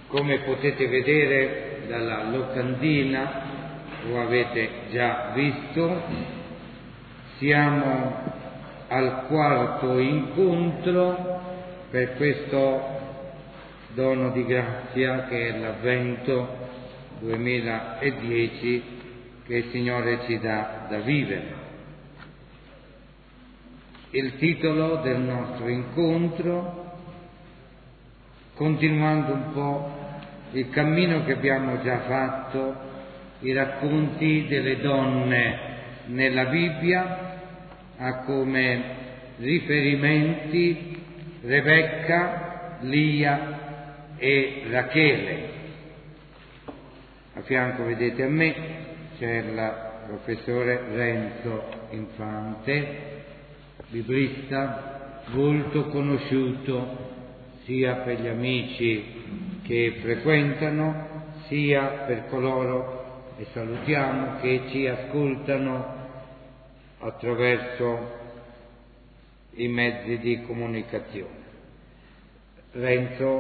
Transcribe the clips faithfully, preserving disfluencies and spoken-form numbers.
Come potete vedere dalla locandina, lo avete già visto, siamo al quarto incontro per questo dono di grazia che è l'Avvento duemiladieci che il Signore ci dà da vivere. Il titolo del nostro incontro, continuando un po' il cammino che abbiamo già fatto, i racconti delle donne nella Bibbia, ha come riferimenti Rebecca, Lia e Rachele. A fianco, vedete a me, c'è il professore Renzo Infante, biblista, volto conosciuto sia per gli amici che frequentano, sia per coloro, e salutiamo, che ci ascoltano attraverso i mezzi di comunicazione. Renzo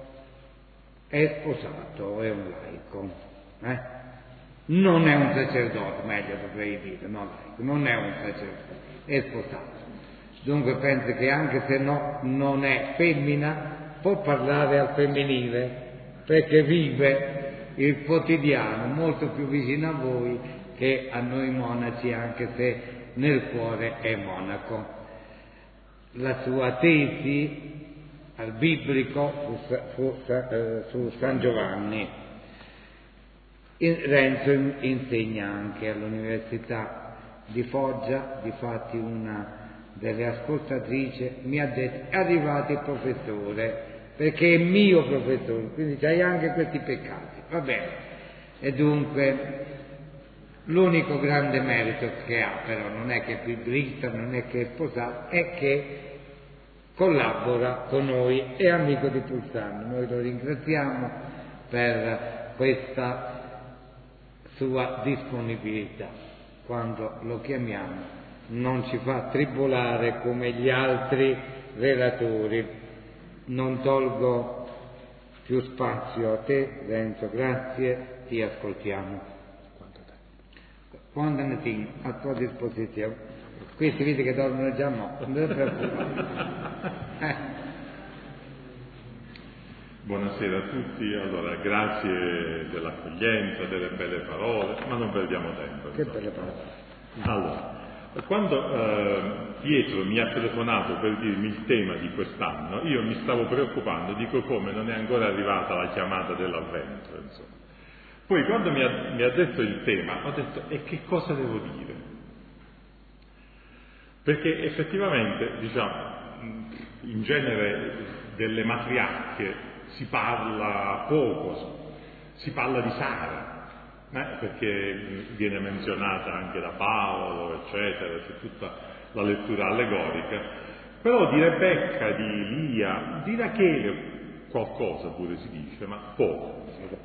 è sposato, è un laico, eh? Non è un sacerdote, meglio dovrei dire, non laico, non è un sacerdote, è sposato. Dunque penso che anche se no, non è femmina, può parlare al femminile, perché vive il quotidiano molto più vicino a voi che a noi monaci, anche se nel cuore è monaco. La sua tesi al biblico fu, fu, fu, su San Giovanni. Renzo insegna anche all'Università di Foggia, difatti una delle ascoltatrici mi ha detto: è arrivato il professore, perché è mio professore, quindi c'hai anche questi peccati, va bene. E dunque l'unico grande merito che ha, però, non è che è biblista, non è che è sposato, è che collabora con noi, è amico di Pulsano. Noi lo ringraziamo per questa sua disponibilità. Quando lo chiamiamo non ci fa tribolare come gli altri relatori. Non tolgo più spazio a te, Renzo, grazie, ti ascoltiamo. Quando ne tieni a tua disposizione. Questi vedi che dormono già, no, non ti preoccupare. Eh. Buonasera a tutti, allora grazie dell'accoglienza, delle belle parole, ma non perdiamo tempo. Che belle parole. Allora, quando eh, Pietro mi ha telefonato per dirmi il tema di quest'anno, io mi stavo preoccupando, dico come non è ancora arrivata la chiamata dell'Avvento, insomma. Poi quando mi ha, mi ha detto il tema, ho detto: e che cosa devo dire? Perché effettivamente, diciamo, in genere delle matriarche si parla poco, si parla di Sara, Eh, perché viene menzionata anche da Paolo, eccetera, c'è tutta la lettura allegorica, però di Rebecca, di Lia, di Rachele qualcosa pure si dice, ma poco.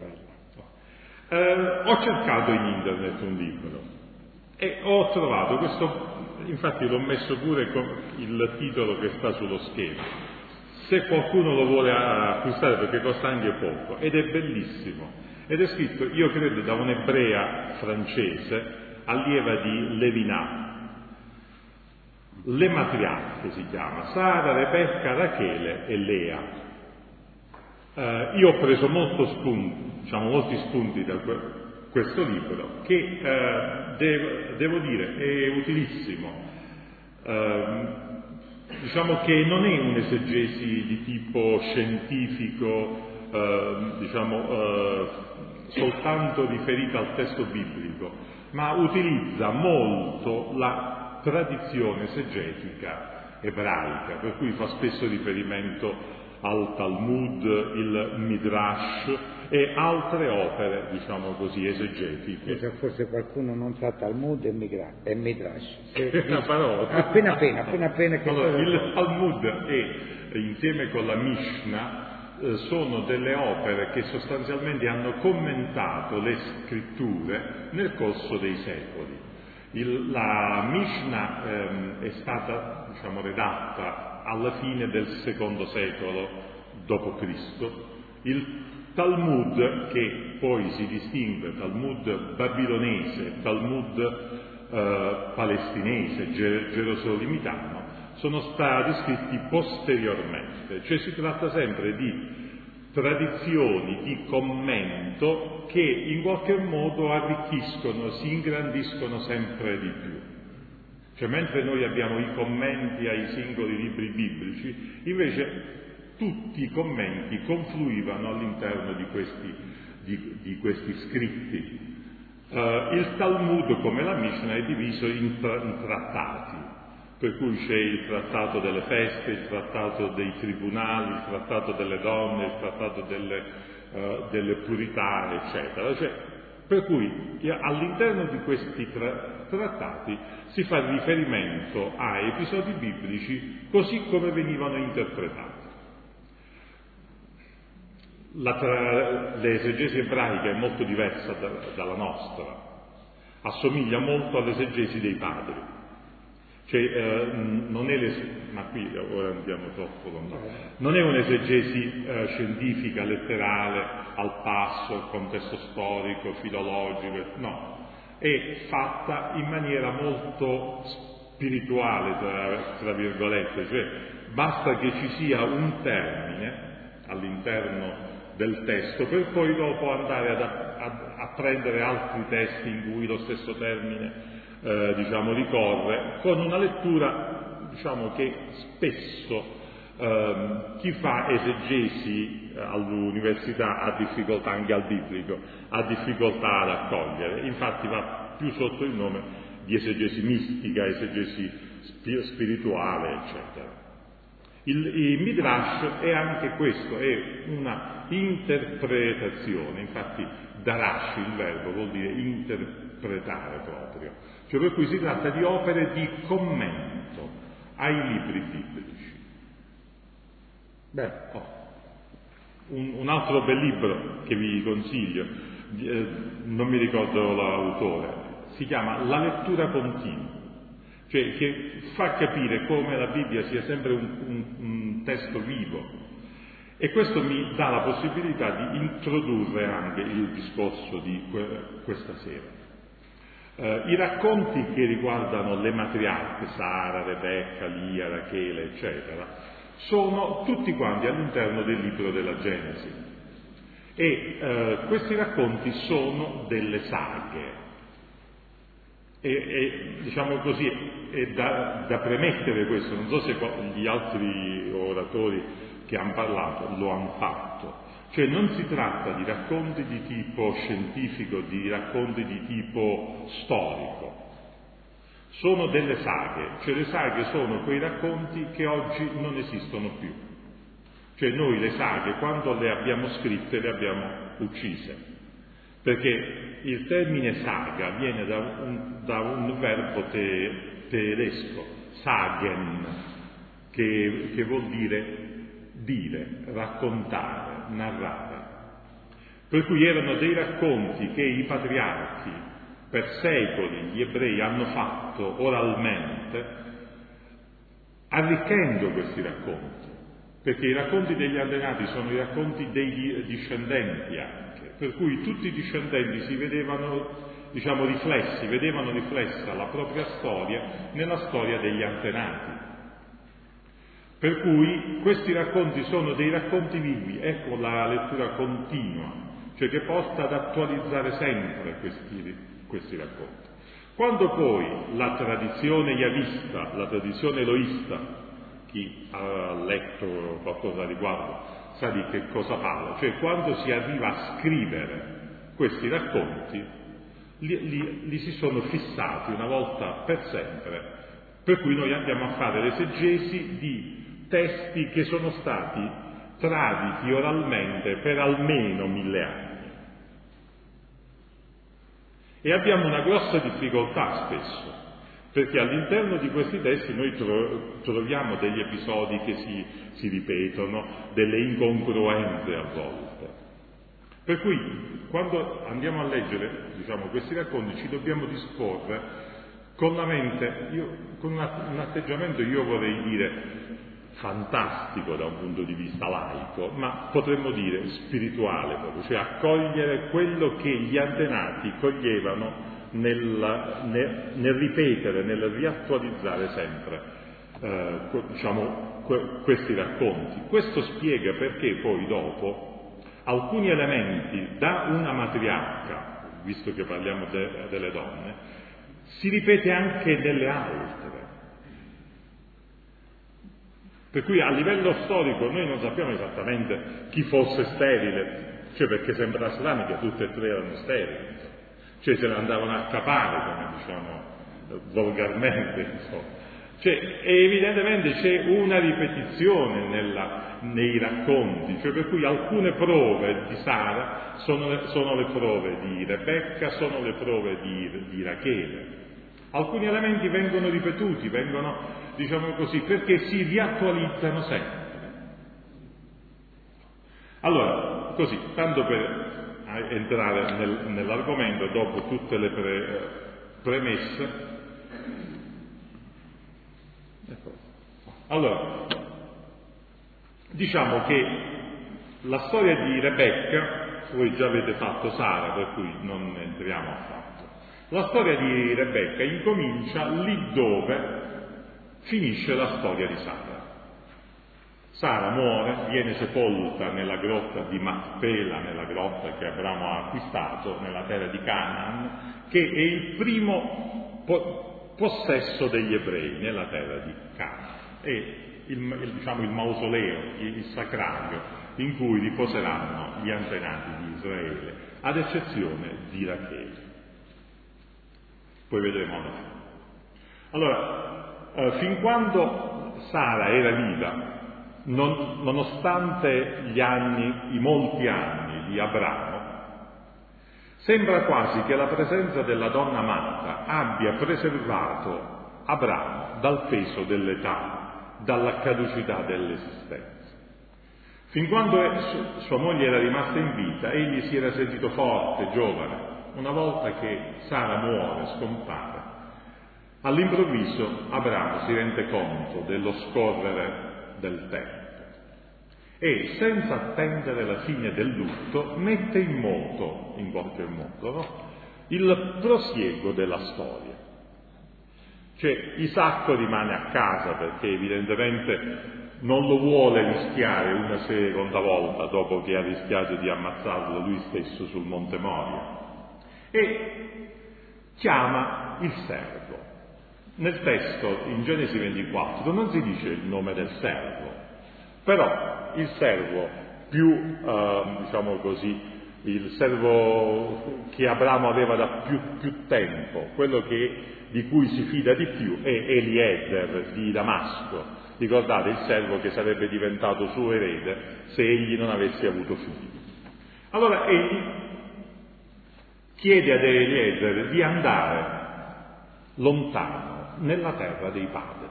Eh, ho cercato in internet un libro e ho trovato questo, infatti l'ho messo pure con il titolo che sta sullo schermo, se qualcuno lo vuole acquistare, perché costa anche poco, ed è bellissimo. Ed è scritto, io credo, da un'ebrea francese, allieva di Levinas. Le matriarche si chiama, Sara, Rebecca, Rachele e Lea. Eh, io ho preso molto spunti, diciamo molti spunti da que- questo libro, che eh, devo, devo dire è utilissimo. Eh, diciamo che non è un'esegesi di tipo scientifico, eh, diciamo eh, soltanto riferita al testo biblico, ma utilizza molto la tradizione esegetica ebraica, per cui fa spesso riferimento al Talmud, il Midrash e altre opere, diciamo così, esegetiche. Se forse qualcuno non sa Talmud e Midrash. È una parola. Appena appena, appena appena che allora, il Talmud è, insieme con la Mishnah, sono delle opere che sostanzialmente hanno commentato le scritture nel corso dei secoli. Il, la Mishnah ehm, è stata, diciamo, redatta alla fine del secondo secolo dopo Cristo Il Talmud, che poi si distingue, Talmud babilonese, Talmud eh, palestinese, ger- gerosolimitano, sono stati scritti posteriormente, cioè si tratta sempre di tradizioni di commento che in qualche modo arricchiscono, si ingrandiscono sempre di più. Cioè, mentre noi abbiamo i commenti ai singoli libri biblici, invece tutti i commenti confluivano all'interno di questi, di, di questi scritti. Uh, il Talmud, come la Mishnah, è diviso in, tra, in trattati, per cui c'è il trattato delle feste, il trattato dei tribunali, il trattato delle donne, il trattato delle, uh, delle purità, eccetera. Cioè, per cui all'interno di questi tra- trattati si fa riferimento a episodi biblici così come venivano interpretati. La tra- l'esegesi ebraica è molto diversa da, dalla nostra, assomiglia molto all'esegesi dei padri, cioè eh, non è l'es- ma qui ora andiamo troppo lontano, non è un'esegesi eh, scientifica, letterale, al passo, contesto storico, filologico, no, è fatta in maniera molto spirituale, tra, tra virgolette, cioè basta che ci sia un termine all'interno del testo per poi dopo andare ad, a, a prendere altri testi in cui lo stesso termine eh, diciamo ricorre, con una lettura diciamo che spesso eh, chi fa esegesi all'università ha difficoltà, anche al biblico ha difficoltà ad accogliere, infatti va più sotto il nome di esegesi mistica, esegesi spirituale, eccetera. Il, il Midrash è anche questo, è una interpretazione, infatti darash, il verbo, vuol dire interpretare proprio, cioè per cui si tratta di opere di commento ai libri biblici. Beh, oh, un, un altro bel libro che vi consiglio, eh, non mi ricordo l'autore, si chiama La lettura continua, cioè che fa capire come la Bibbia sia sempre un, un, un testo vivo, e questo mi dà la possibilità di introdurre anche il discorso di que- questa sera. Uh, I racconti che riguardano le matriarche, Sara, Rebecca, Lia, Rachele, eccetera, sono tutti quanti all'interno del libro della Genesi, e uh, questi racconti sono delle saghe. E, e diciamo così, è da, da premettere questo, non so se gli altri oratori che hanno parlato lo hanno fatto, cioè non si tratta di racconti di tipo scientifico, di racconti di tipo storico, sono delle saghe, cioè le saghe sono quei racconti che oggi non esistono più, cioè noi le saghe quando le abbiamo scritte le abbiamo uccise, perché il termine saga viene da un, da un verbo te, tedesco, sagen, che, che vuol dire dire, raccontare, narrare. Per cui erano dei racconti che i patriarchi per secoli gli ebrei hanno fatto oralmente, arricchendo questi racconti, perché i racconti degli antenati sono i racconti dei discendenti anche, per cui tutti i discendenti si vedevano, diciamo, riflessi, vedevano riflessa la propria storia nella storia degli antenati. Per cui questi racconti sono dei racconti vivi, ecco la lettura continua, cioè che porta ad attualizzare sempre questi, questi racconti. Quando poi la tradizione yavista, la tradizione eloista, chi ha letto qualcosa a riguardo sa di che cosa parla, cioè quando si arriva a scrivere questi racconti, li, li, li si sono fissati una volta per sempre, per cui noi andiamo a fare l'esegesi di testi che sono stati traditi oralmente per almeno mille anni. E abbiamo una grossa difficoltà spesso, perché all'interno di questi testi noi tro- troviamo degli episodi che si, si ripetono, delle incongruenze a volte. Per cui quando andiamo a leggere, diciamo, questi racconti ci dobbiamo disporre con la mente, io, con una, un atteggiamento, io vorrei dire, fantastico da un punto di vista laico, ma potremmo dire spirituale proprio, cioè accogliere quello che gli antenati coglievano nel, nel, nel ripetere, nel riattualizzare sempre eh, diciamo, que, questi racconti. Questo spiega perché poi dopo alcuni elementi da una matriarca, visto che parliamo de, delle donne, si ripete anche nelle altre. Per cui a livello storico noi non sappiamo esattamente chi fosse sterile, cioè perché sembra strano che tutte e tre erano sterili, cioè se ne andavano a capare, come diciamo volgarmente, insomma. Cioè, evidentemente c'è una ripetizione nella, nei racconti, cioè per cui alcune prove di Sara sono le, sono le prove di Rebecca, sono le prove di, di Rachele. Alcuni elementi vengono ripetuti, vengono, diciamo così, perché si riattualizzano sempre. Allora, così, tanto per entrare nel, nell'argomento, dopo tutte le pre, premesse, ecco. Allora, diciamo che la storia di Rebecca, voi già avete fatto Sara, per cui non entriamo affatto. La storia di Rebecca incomincia lì dove finisce la storia di Sara. Sara muore, viene sepolta nella grotta di Macpela, nella grotta che Abramo ha acquistato nella terra di Canaan, che è il primo po- possesso degli ebrei nella terra di Canaan. È il, il, diciamo, il mausoleo, il, il sacrario in cui riposeranno gli antenati di Israele, ad eccezione di Rachele. Poi vedremo alla fine. Allora, eh, fin quando Sara era viva, non, nonostante gli anni, i molti anni di Abramo, sembra quasi che la presenza della donna amata abbia preservato Abramo dal peso dell'età, dalla caducità dell'esistenza. Fin quando sua moglie era rimasta in vita, egli si era sentito forte, giovane. Una volta che Sara muore, scompare, all'improvviso Abramo si rende conto dello scorrere del tempo e, senza attendere la fine del lutto, mette in moto, in qualche modo, no? il prosieguo della storia. Cioè Isacco rimane a casa perché evidentemente non lo vuole rischiare una seconda volta dopo che ha rischiato di ammazzarlo lui stesso sul Monte Moria, e chiama il servo. Nel testo, in Genesi ventiquattro, non si dice il nome del servo, però il servo più, eh, diciamo così, il servo che Abramo aveva da più, più tempo, quello che, di cui si fida di più, è Eliezer di Damasco. Ricordate, il servo che sarebbe diventato suo erede se egli non avesse avuto figli. Allora egli chiede ad Eliezer di andare lontano nella terra dei padri.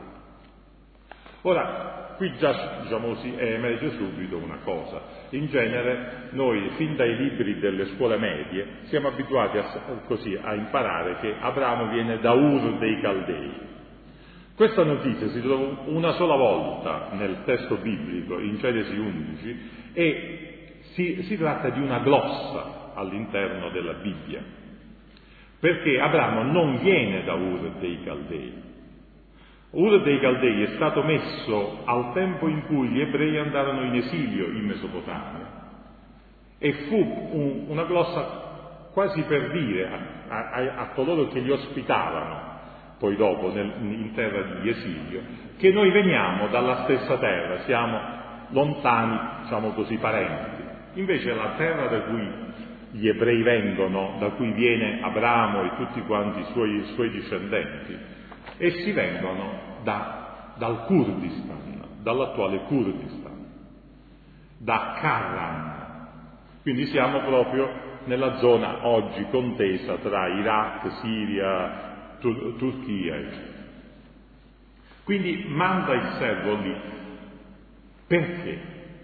Ora, qui già, diciamo così, emerge subito una cosa. In genere noi, fin dai libri delle scuole medie, siamo abituati a, così, a imparare che Abramo viene da Ur dei Caldei. Questa notizia si trova una sola volta nel testo biblico, in Genesi undici, e si, si tratta di una glossa all'interno della Bibbia, perché Abramo non viene da Ur dei Caldei. Ur dei Caldei è stato messo al tempo in cui gli ebrei andarono in esilio in Mesopotamia, e fu un, una glossa quasi per dire a, a, a coloro che li ospitavano poi dopo nel, in terra di esilio, che noi veniamo dalla stessa terra, siamo lontani, diciamo così, parenti. Invece la terra da cui gli ebrei vengono, da cui viene Abramo e tutti quanti i suoi, suoi discendenti, essi vengono da, dal Kurdistan, dall'attuale Kurdistan, da Karran. Quindi siamo proprio nella zona oggi contesa tra Iraq, Siria, Tur- Turchia, eccetera. Quindi manda il servo lì. Perché?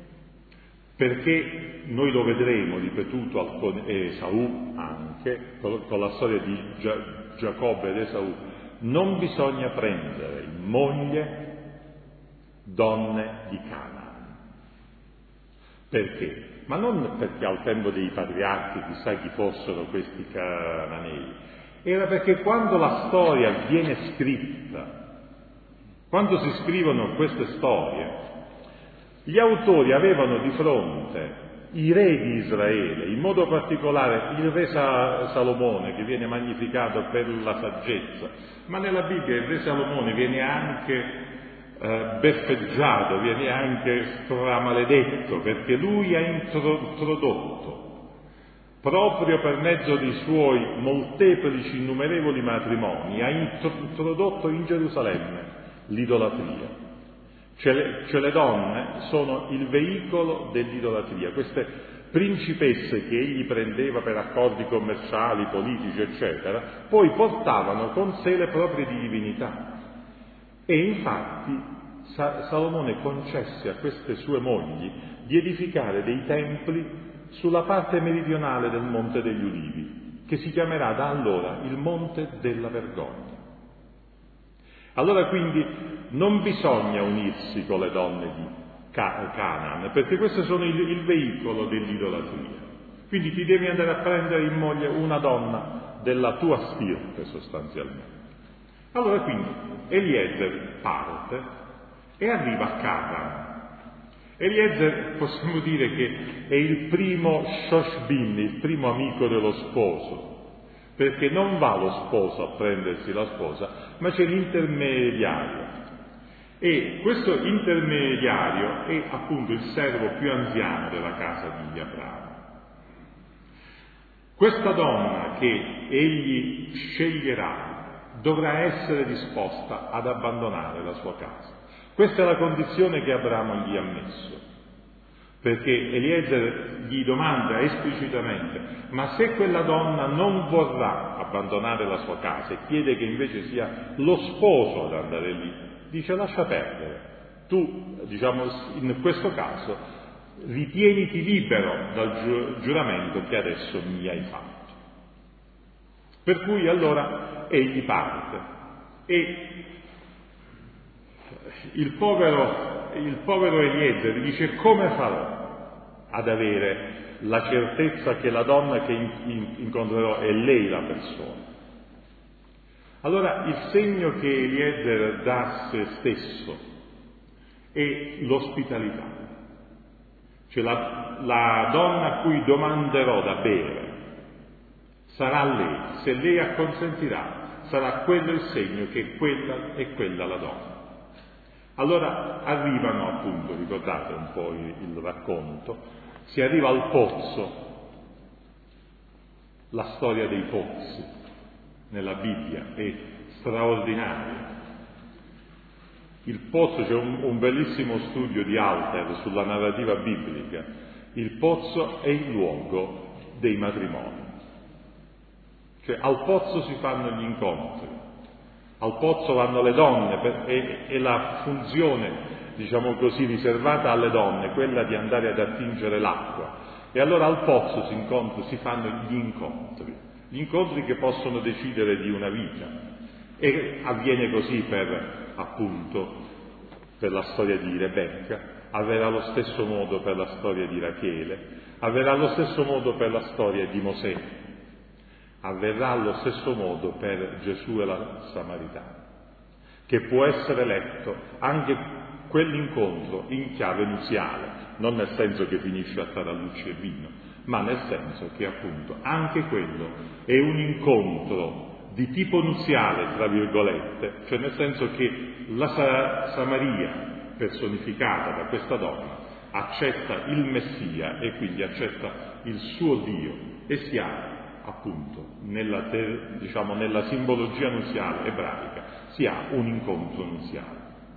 Perché noi lo vedremo ripetuto con Esaù anche, con la storia di Gia- Giacobbe ed Esaù. Non bisogna prendere in moglie donne di Canaan. Perché? Ma non perché al tempo dei patriarchi chissà chi fossero questi cananei, era perché quando la storia viene scritta, quando si scrivono queste storie, gli autori avevano di fronte i re di Israele, in modo particolare il re Salomone, che viene magnificato per la saggezza, ma nella Bibbia il re Salomone viene anche eh, beffeggiato, viene anche stramaledetto, perché lui ha introdotto, proprio per mezzo dei suoi molteplici, innumerevoli matrimoni, ha introdotto in Gerusalemme l'idolatria. Cioè le, cioè le donne sono il veicolo dell'idolatria, queste principesse che egli prendeva per accordi commerciali, politici, eccetera, poi portavano con sé le proprie divinità. E infatti Salomone concesse a queste sue mogli di edificare dei templi sulla parte meridionale del Monte degli Ulivi, che si chiamerà da allora il Monte della Vergogna. Allora quindi non bisogna unirsi con le donne di Canaan, perché queste sono il, il veicolo dell'idolatria. Quindi ti devi andare a prendere in moglie una donna della tua stirpe, sostanzialmente. Allora quindi Eliezer parte e arriva a Canaan. Eliezer possiamo dire che è il primo shoshbin, il primo amico dello sposo, perché non va lo sposo a prendersi la sposa, ma c'è l'intermediario. E questo intermediario è appunto il servo più anziano della casa di Abramo. Questa donna che egli sceglierà dovrà essere disposta ad abbandonare la sua casa. Questa è la condizione che Abramo gli ha messo, perché Eliezer gli domanda esplicitamente: ma se quella donna non vorrà abbandonare la sua casa e chiede che invece sia lo sposo ad andare lì, dice: lascia perdere, tu, diciamo, in questo caso ritieniti libero dal giu- giuramento che adesso mi hai fatto. Per cui allora egli parte e il povero, il povero Eliezer dice: come farò ad avere la certezza che la donna che incontrerò è lei la persona? Allora il segno che Eliezer dà a se stesso è l'ospitalità. Cioè la, la donna a cui domanderò da bere sarà lei, se lei acconsentirà sarà quello il segno che quella è quella la donna. Allora arrivano appunto, ricordate un po' il, il racconto, si arriva al pozzo. La storia dei pozzi nella Bibbia è straordinaria. Il pozzo, c'è un, un bellissimo studio di Alter sulla narrativa biblica. Il pozzo è il luogo dei matrimoni. Cioè al pozzo si fanno gli incontri, al pozzo vanno le donne, per, e, e la funzione, diciamo così, riservata alle donne, quella di andare ad attingere l'acqua. E allora al pozzo si, incontri, si fanno gli incontri, gli incontri che possono decidere di una vita. E avviene così per, appunto, per la storia di Rebecca, avverrà allo stesso modo per la storia di Rachele, avverrà allo stesso modo per la storia di Mosè, avverrà allo stesso modo per Gesù e la Samaritana, che può essere letto anche quell'incontro in chiave nuziale, non nel senso che finisce a tarallucci e vino, ma nel senso che appunto anche quello è un incontro di tipo nuziale, tra virgolette, cioè nel senso che la Sa- Samaria, personificata da questa donna, accetta il Messia e quindi accetta il suo Dio e si ha appunto nella, ter- diciamo, nella simbologia nuziale ebraica si ha un incontro nuziale.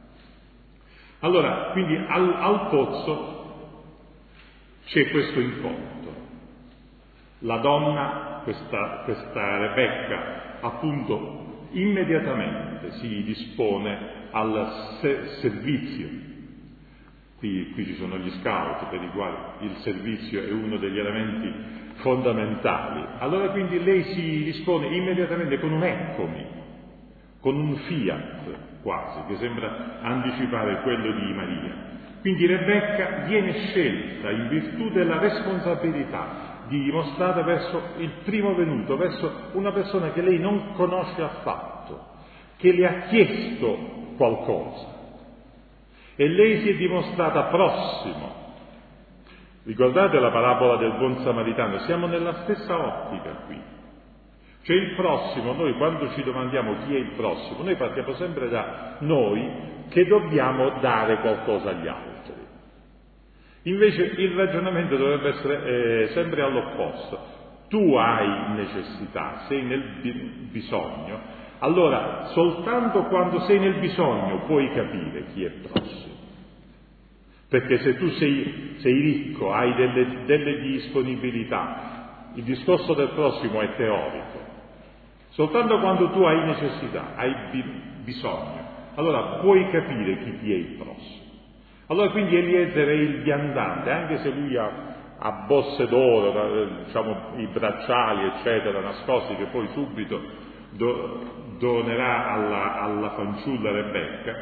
Allora, quindi al, al pozzo c'è questo incontro. La donna, questa, questa Rebecca, appunto, immediatamente si dispone al se- servizio. Qui, qui ci sono gli scout per i quali il servizio è uno degli elementi fondamentali. Allora quindi lei si dispone immediatamente con un eccomi, con un fiat, quasi, che sembra anticipare quello di Maria. Quindi Rebecca viene scelta in virtù della responsabilità di dimostrare verso il primo venuto, verso una persona che lei non conosce affatto, che le ha chiesto qualcosa e lei si è dimostrata prossimo. Ricordate la parabola del buon samaritano? Siamo nella stessa ottica qui. Cioè il prossimo, noi quando ci domandiamo chi è il prossimo, noi partiamo sempre da noi che dobbiamo dare qualcosa agli altri. Invece il ragionamento dovrebbe essere eh, sempre all'opposto. Tu hai necessità, sei nel bisogno, allora soltanto quando sei nel bisogno puoi capire chi è prossimo. Perché se tu sei, sei ricco, hai delle, delle disponibilità, il discorso del prossimo è teorico. Soltanto quando tu hai necessità, hai bisogno, allora puoi capire chi ti è il prossimo. Allora quindi Eliezer è il viandante, anche se lui ha, ha bosse d'oro, diciamo i bracciali eccetera nascosti che poi subito do, donerà alla, alla fanciulla Rebecca,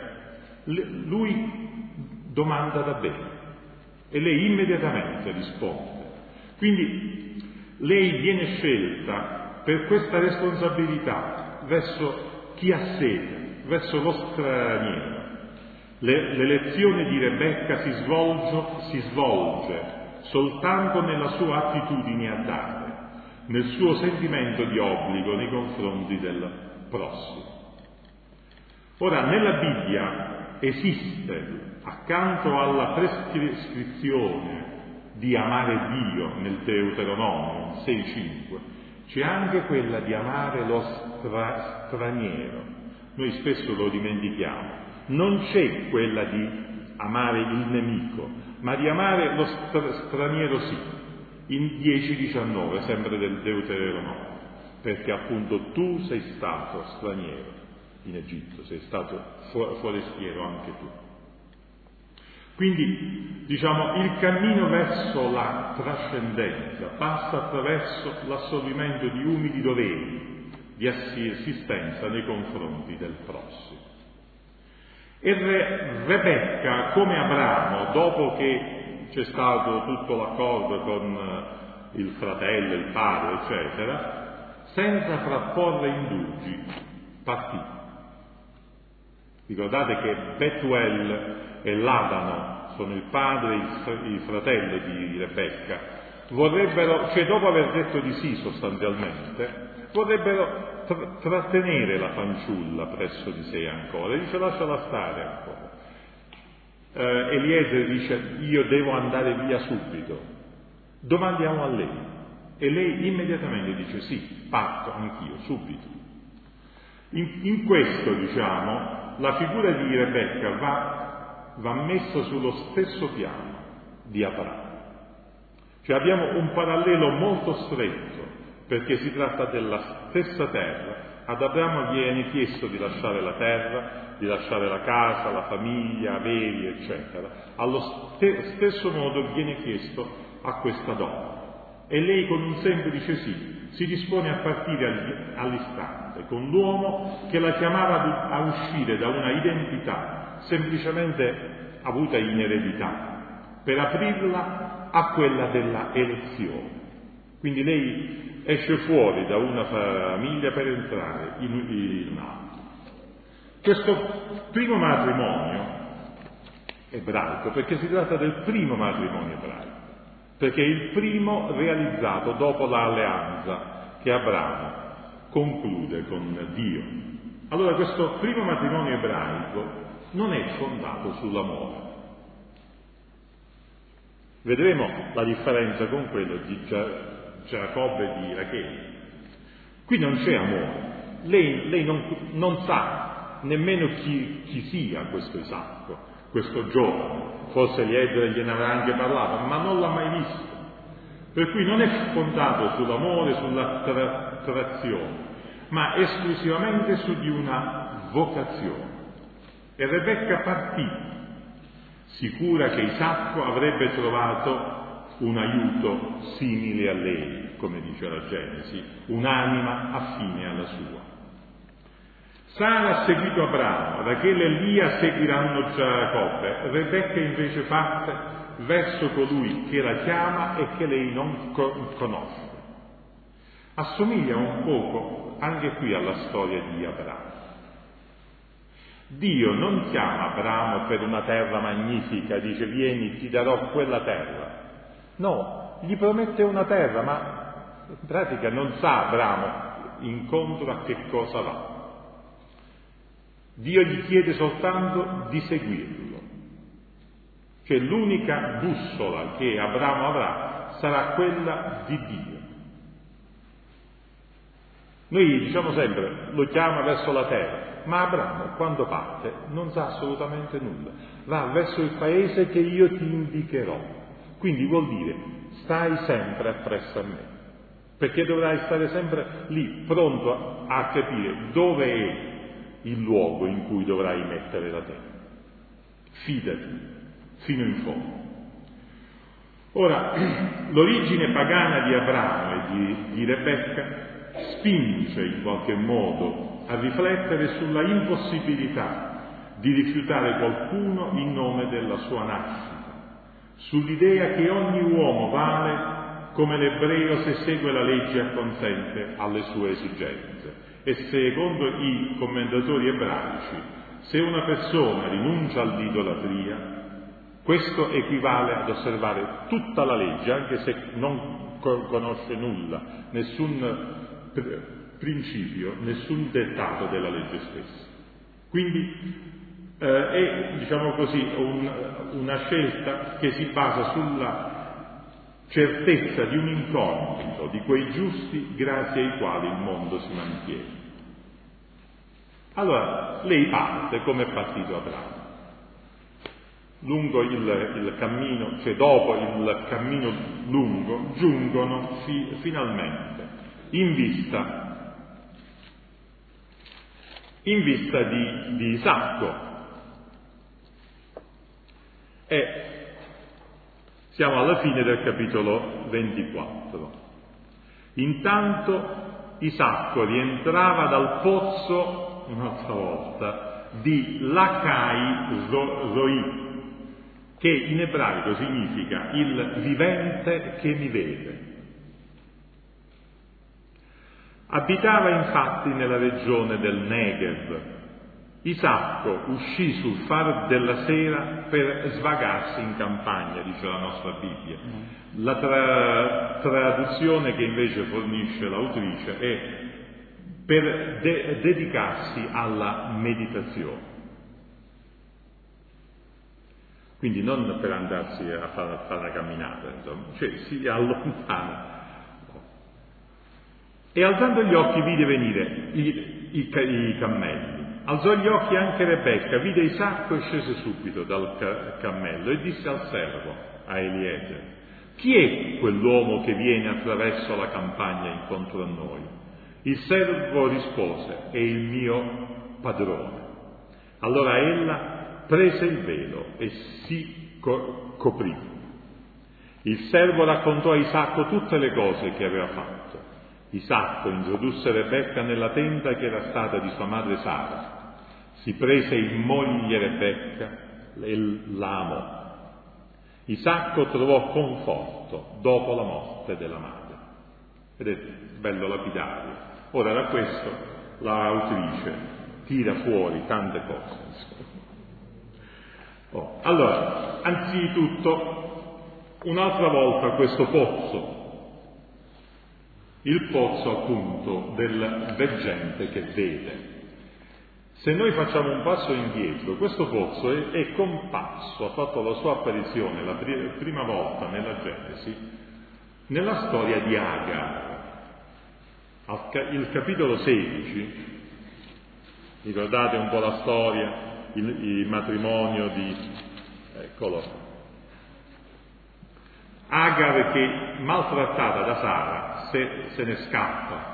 lui domanda da bene e lei immediatamente risponde. Quindi lei viene scelta per questa responsabilità verso chi ha sede, verso lo straniero. Le, l'elezione di Rebecca si svolge, si svolge soltanto nella sua attitudine a dare, nel suo sentimento di obbligo nei confronti del prossimo. Ora, nella Bibbia esiste, accanto alla prescrizione di amare Dio nel Deuteronomio sei cinque, c'è anche quella di amare lo stra- straniero. Noi spesso lo dimentichiamo. Non c'è quella di amare il nemico, ma di amare lo stra- straniero sì, in dieci diciannove, sempre del Deuteronomio, perché appunto tu sei stato straniero in Egitto, sei stato fu- forestiero anche tu. Quindi, diciamo, il cammino verso la trascendenza passa attraverso l'assolvimento di umili doveri, di assistenza nei confronti del prossimo. E Re, Rebecca, come Abramo, dopo che c'è stato tutto l'accordo con il fratello, il padre, eccetera, senza frapporre indugi, partì. Ricordate che Betuel e Labano sono il padre e il fratello di Rebecca, vorrebbero, cioè dopo aver detto di sì sostanzialmente, vorrebbero tra- trattenere la fanciulla presso di sé ancora, dice lasciala stare ancora. Eh, Eliezer dice io devo andare via subito, domandiamo a lei, e lei immediatamente dice sì, parto anch'io, subito. In, in questo, diciamo, la figura di Rebecca va, va messa sullo stesso piano di Abramo. Cioè abbiamo un parallelo molto stretto, perché si tratta della stessa terra. Ad Abramo viene chiesto di lasciare la terra, di lasciare la casa, la famiglia, averi, eccetera. Allo st- stesso modo viene chiesto a questa donna. E lei con un semplice sì si dispone a partire agli, all'istante con l'uomo che la chiamava a uscire da una identità semplicemente avuta in eredità per aprirla a quella della elezione. Quindi lei esce fuori da una famiglia per entrare in, in un'altra. Questo primo matrimonio ebraico, perché si tratta del primo matrimonio ebraico, perché è il primo realizzato dopo l'alleanza che Abramo conclude con Dio. Allora questo primo matrimonio ebraico non è fondato sull'amore. Vedremo la differenza con quello di Giacobbe e di Rachele. Qui non c'è amore, lei, lei non, non sa nemmeno chi, chi sia questo Isacco, questo giovane. Forse Eliezer gliene aveva anche parlato, ma non l'ha mai visto. Per cui non è fondato sull'amore, sulla tra- trazione, ma esclusivamente su di una vocazione. E Rebecca partì, sicura che Isacco avrebbe trovato un aiuto simile a lei, come dice la Genesi, un'anima affine alla sua. Sara ha seguito Abramo, Rachele e Lia seguiranno Giacobbe, Rebecca invece parte verso colui che la chiama e che lei non co- conosce. Assomiglia un poco anche qui alla storia di Abramo. Dio non chiama Abramo per una terra magnifica, dice vieni, ti darò quella terra. No, gli promette una terra, ma in pratica non sa Abramo incontro a che cosa va. Dio gli chiede soltanto di seguirlo. Cioè l'unica bussola che Abramo avrà sarà quella di Dio. Noi diciamo sempre, lo chiama verso la terra, ma Abramo quando parte non sa assolutamente nulla. Va verso il paese che io ti indicherò. Quindi vuol dire, stai sempre appresso a me, perché dovrai stare sempre lì, pronto a, a capire dove è il luogo in cui dovrai mettere la tenda. Fidati, fino in fondo. Ora, l'origine pagana di Abramo e di, di Rebecca spinge in qualche modo a riflettere sulla impossibilità di rifiutare qualcuno in nome della sua nascita, sull'idea che ogni uomo vale come l'ebreo se segue la legge e acconsente alle sue esigenze. E secondo i commentatori ebraici, se una persona rinuncia all'idolatria, questo equivale ad osservare tutta la legge, anche se non conosce nulla, nessun principio, nessun dettato della legge stessa. Quindi eh, è, diciamo così, un, una scelta che si basa sulla certezza di un incognito di quei giusti grazie ai quali il mondo si mantiene. Allora, lei parte come è partito Abramo. Lungo il, il cammino, cioè dopo il cammino lungo, giungono fi, finalmente in vista, in vista di, di Isacco. E siamo alla fine del capitolo ventiquattro. Intanto Isacco rientrava dal pozzo, un'altra volta, di Lachai Roi, che in ebraico significa il vivente che mi vede. Abitava infatti nella regione del Negev. Isacco uscì sul far della sera per svagarsi in campagna, dice la nostra Bibbia. La tra- traduzione che invece fornisce l'autrice è per de- dedicarsi alla meditazione. Quindi non per andarsi a fare, a fare una camminata, insomma, cioè si allontana. E alzando gli occhi vide venire i, i, i cammelli. Alzò gli occhi anche Rebecca, vide Isacco e scese subito dal ca- cammello e disse al servo, a Eliezer: chi è quell'uomo che viene attraverso la campagna incontro a noi? Il servo rispose: è il mio padrone. Allora ella prese il velo e si co- coprì. Il servo raccontò a Isacco tutte le cose che aveva fatto. Isacco introdusse Rebecca nella tenda che era stata di sua madre Sara. Si prese in moglie Rebecca e la amò. Isacco trovò conforto dopo la morte della madre. Vedete, bello lapidario. Ora da questo l'autrice tira fuori tante cose. Oh, allora, anzitutto, un'altra volta questo pozzo. Il pozzo appunto del veggente che vede. Se noi facciamo un passo indietro, questo pozzo è, è comparso, ha fatto la sua apparizione la pr- prima volta nella Genesi, nella storia di Agar. Al ca- il capitolo sedici, ricordate un po' la storia, il, il matrimonio di, eccolo, Agar che maltrattata da Sara se, se ne scappa.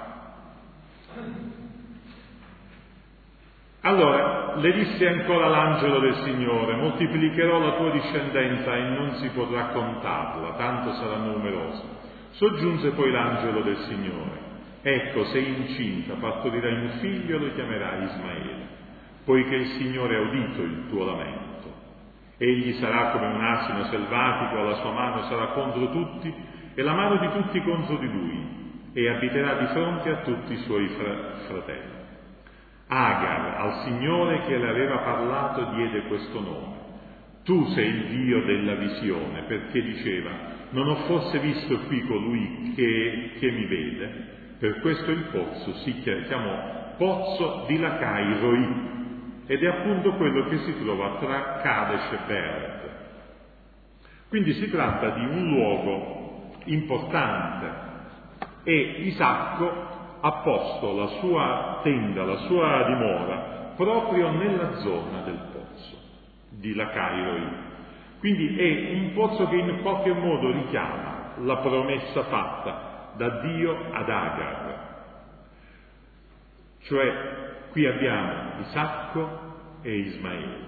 Allora le disse ancora l'angelo del Signore: moltiplicherò la tua discendenza e non si potrà contarla, tanto sarà numerosa. Soggiunse poi l'angelo del Signore: ecco, sei incinta, partorirai un figlio e lo chiamerai Ismaele, poiché il Signore ha udito il tuo lamento. Egli sarà come un asino selvatico, la sua mano sarà contro tutti e la mano di tutti contro di lui, e abiterà di fronte a tutti i suoi fra- fratelli. Agar, al Signore che le aveva parlato, diede questo nome. Tu sei il Dio della visione, perché diceva: non ho forse visto qui colui che, che mi vede? Per questo il pozzo si chiamò Pozzo di Lacai Roi, ed è appunto quello che si trova tra Kadesh e Bered. Quindi si tratta di un luogo importante, e Isacco ha posto la sua tenda, la sua dimora, proprio nella zona del pozzo di Lacai Roi. Quindi è un pozzo che in qualche modo richiama la promessa fatta da Dio ad Agar. Cioè, qui abbiamo Isacco e Ismaele.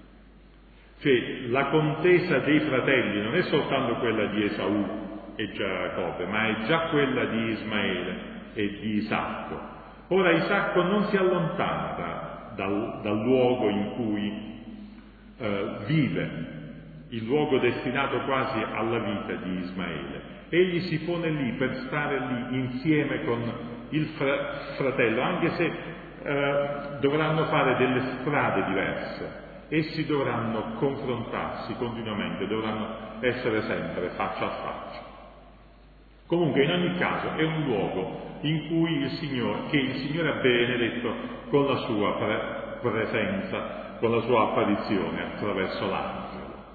Cioè, la contesa dei fratelli non è soltanto quella di Esaù e Giacobbe, ma è già quella di Ismaele e di Isacco. Ora Isacco non si allontana da, dal, dal luogo in cui eh, vive, il luogo destinato quasi alla vita di Ismaele. Egli si pone lì per stare lì insieme con il fra- fratello, anche se eh, dovranno fare delle strade diverse. Essi dovranno confrontarsi continuamente, dovranno essere sempre faccia a faccia. Comunque, in ogni caso, è un luogo in cui il Signore, che il Signore ha benedetto con la sua pre- presenza, con la sua apparizione attraverso l'angelo.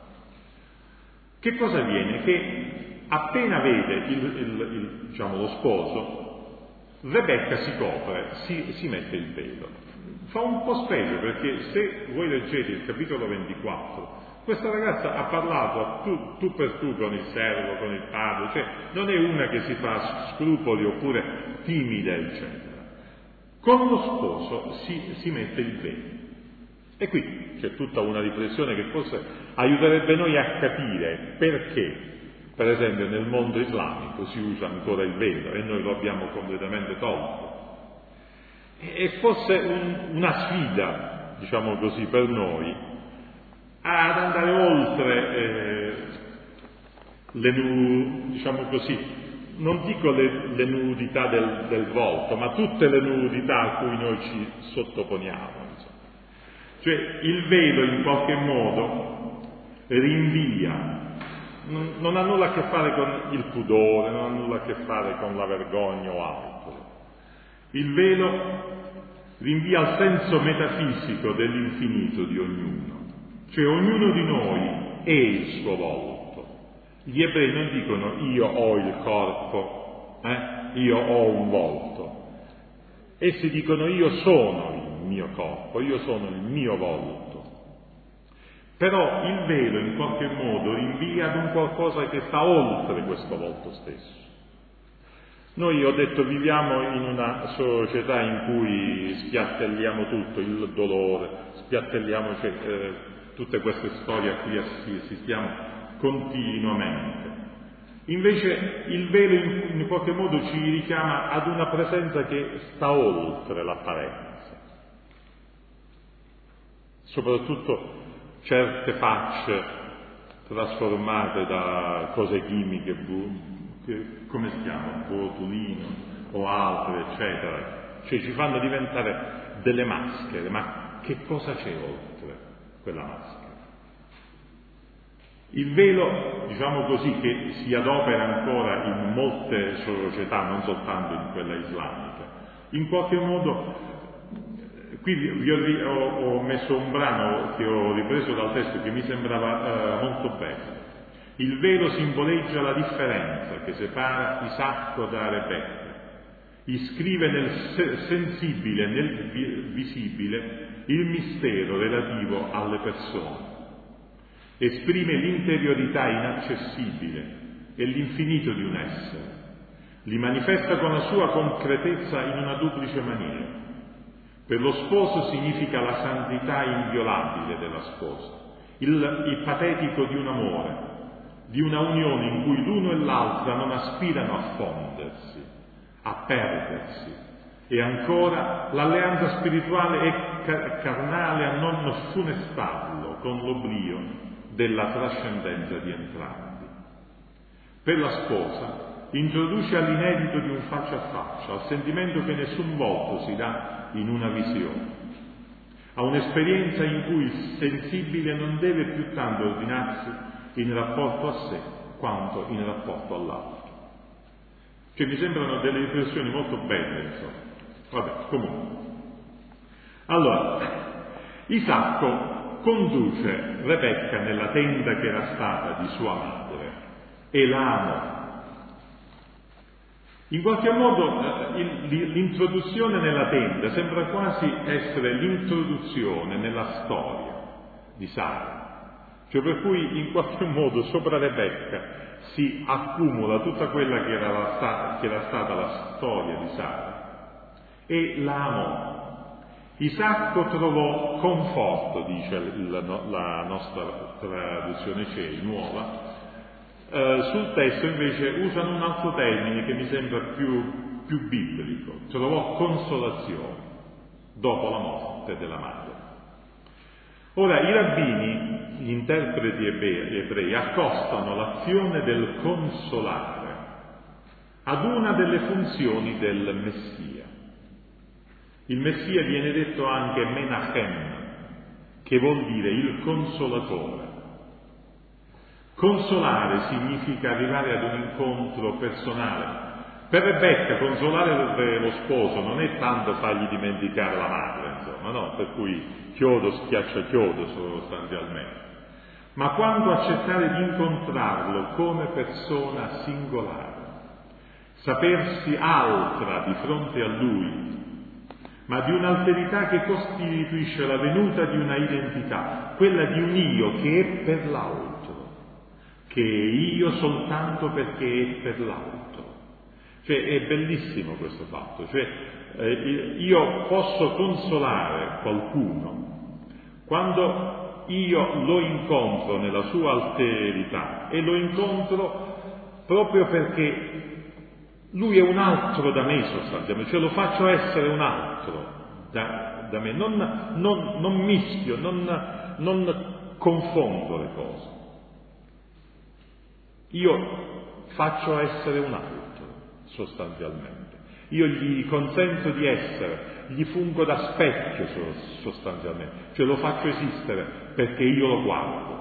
Che cosa avviene? Che appena vede il, il, il, diciamo, lo sposo, Rebecca si copre, si, si mette il velo. Fa un po' specie, perché se voi leggete il capitolo ventiquattro, questa ragazza ha parlato a tu, tu per tu con il servo, con il padre, cioè non è una che si fa scrupoli oppure timida, eccetera. Con lo sposo si, si mette il velo. E qui c'è tutta una riflessione che forse aiuterebbe noi a capire perché, per esempio, nel mondo islamico si usa ancora il velo e noi lo abbiamo completamente tolto. E fosse un, una sfida, diciamo così, per noi ad andare oltre eh, le nu, diciamo così, non dico le, le nudità del, del volto, ma tutte le nudità a cui noi ci sottoponiamo. Insomma. Cioè il velo in qualche modo rinvia, non, non ha nulla a che fare con il pudore, non ha nulla a che fare con la vergogna o altro. Il velo rinvia al senso metafisico dell'infinito di ognuno. Cioè ognuno di noi è il suo volto. Gli ebrei non dicono io ho il corpo, eh? io ho un volto. Essi dicono io sono il mio corpo, io sono il mio volto. Però il velo in qualche modo rinvia ad un qualcosa che sta oltre questo volto stesso. Noi, ho detto, viviamo in una società in cui spiattelliamo tutto, il dolore, spiattelliamo cioè, eh, tutte queste storie a cui assistiamo continuamente. Invece il velo in, in qualche modo ci richiama ad una presenza che sta oltre l'apparenza. Soprattutto certe facce trasformate da cose chimiche, che, come si chiama, botulino o altre, eccetera, cioè ci fanno diventare delle maschere. Ma che cosa c'è oltre quella maschera? Il velo, diciamo così, che si adopera ancora in molte società, non soltanto in quella islamica, in qualche modo, qui vi ho, ho, ho messo un brano che ho ripreso dal testo che mi sembrava eh, molto bello. Il velo simboleggia la differenza che separa Isacco da Rebecca, iscrive nel sensibile e nel visibile il mistero relativo alle persone, esprime l'interiorità inaccessibile e l'infinito di un essere, li manifesta con la sua concretezza in una duplice maniera. Per lo sposo significa la santità inviolabile della sposa, il, il patetico di un amore, di una unione in cui l'uno e l'altra non aspirano a fondersi, a perdersi, e ancora l'alleanza spirituale è carnale a non funestarlo con l'oblio della trascendenza di entrambi. Per la sposa introduce all'inedito di un faccia a faccia, al sentimento che nessun volto si dà in una visione, a un'esperienza in cui il sensibile non deve più tanto ordinarsi in rapporto a sé quanto in rapporto all'altro. Cioè mi sembrano delle riflessioni molto belle, insomma. Vabbè, comunque. Allora, Isacco conduce Rebecca nella tenda che era stata di sua madre e la amò. In qualche modo eh, l'introduzione nella tenda sembra quasi essere l'introduzione nella storia di Sara, cioè per cui in qualche modo sopra Rebecca si accumula tutta quella che era, la sta, che era stata la storia di Sara e la amò. Isacco trovò conforto, dice la, la nostra traduzione C E I nuova. Uh, sul testo invece usano un altro termine che mi sembra più, più biblico, trovò consolazione dopo la morte della madre. Ora i rabbini, gli interpreti ebrei, ebrei accostano l'azione del consolare ad una delle funzioni del Messia. Il Messia viene detto anche Menachem, che vuol dire il consolatore. Consolare significa arrivare ad un incontro personale. Per Rebecca consolare lo sposo non è tanto fargli dimenticare la madre, insomma, no, per cui chiodo schiaccia chiodo sostanzialmente, ma quando accettare di incontrarlo come persona singolare, sapersi altra di fronte a lui, ma di un'alterità che costituisce la venuta di una identità, quella di un io che è per l'altro, che è io soltanto perché è per l'altro. Cioè è bellissimo questo fatto, cioè eh, io posso consolare qualcuno quando io lo incontro nella sua alterità e lo incontro proprio perché lui è un altro da me sostanzialmente, cioè lo faccio essere un altro da, da me, non, non, non mischio, non, non confondo le cose. Io faccio essere un altro, sostanzialmente. Io gli consento di essere, gli fungo da specchio, sostanzialmente. Cioè lo faccio esistere perché io lo guardo.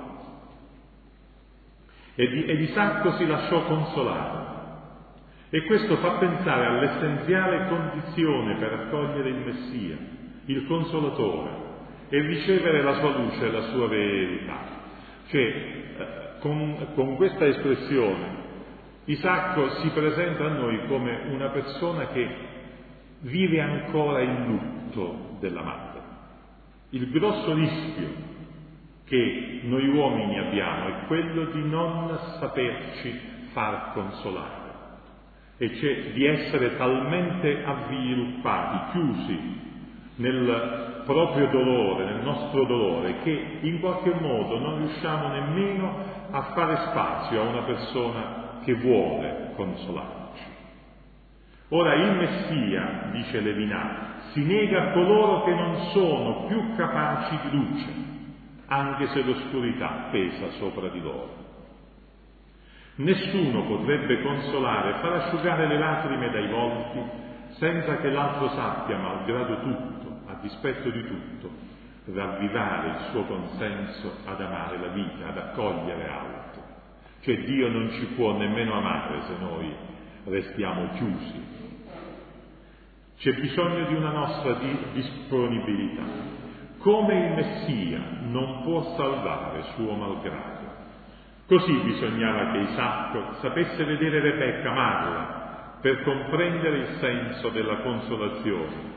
Ed Isacco si lasciò consolare. E questo fa pensare all'essenziale condizione per accogliere il Messia, il Consolatore, e ricevere la sua luce e la sua verità. Cioè, Con, con questa espressione Isacco si presenta a noi come una persona che vive ancora il lutto della madre. Il grosso rischio che noi uomini abbiamo è quello di non saperci far consolare, e cioè di essere talmente avviluppati, chiusi nel proprio dolore, nel nostro dolore, che in qualche modo non riusciamo nemmeno a fare spazio a una persona che vuole consolarci. Ora il Messia, dice Levinà, si nega a coloro che non sono più capaci di luce, anche se l'oscurità pesa sopra di loro. Nessuno potrebbe consolare e far asciugare le lacrime dai volti senza che l'altro sappia, malgrado tutto, a dispetto di tutto, ravvivare il suo consenso ad amare la vita, ad accogliere altro. Cioè Dio non ci può nemmeno amare se noi restiamo chiusi. C'è bisogno di una nostra di disponibilità. Come il Messia non può salvare suo malgrado, così bisognava che Isacco sapesse vedere Rebecca amarla per comprendere il senso della consolazione.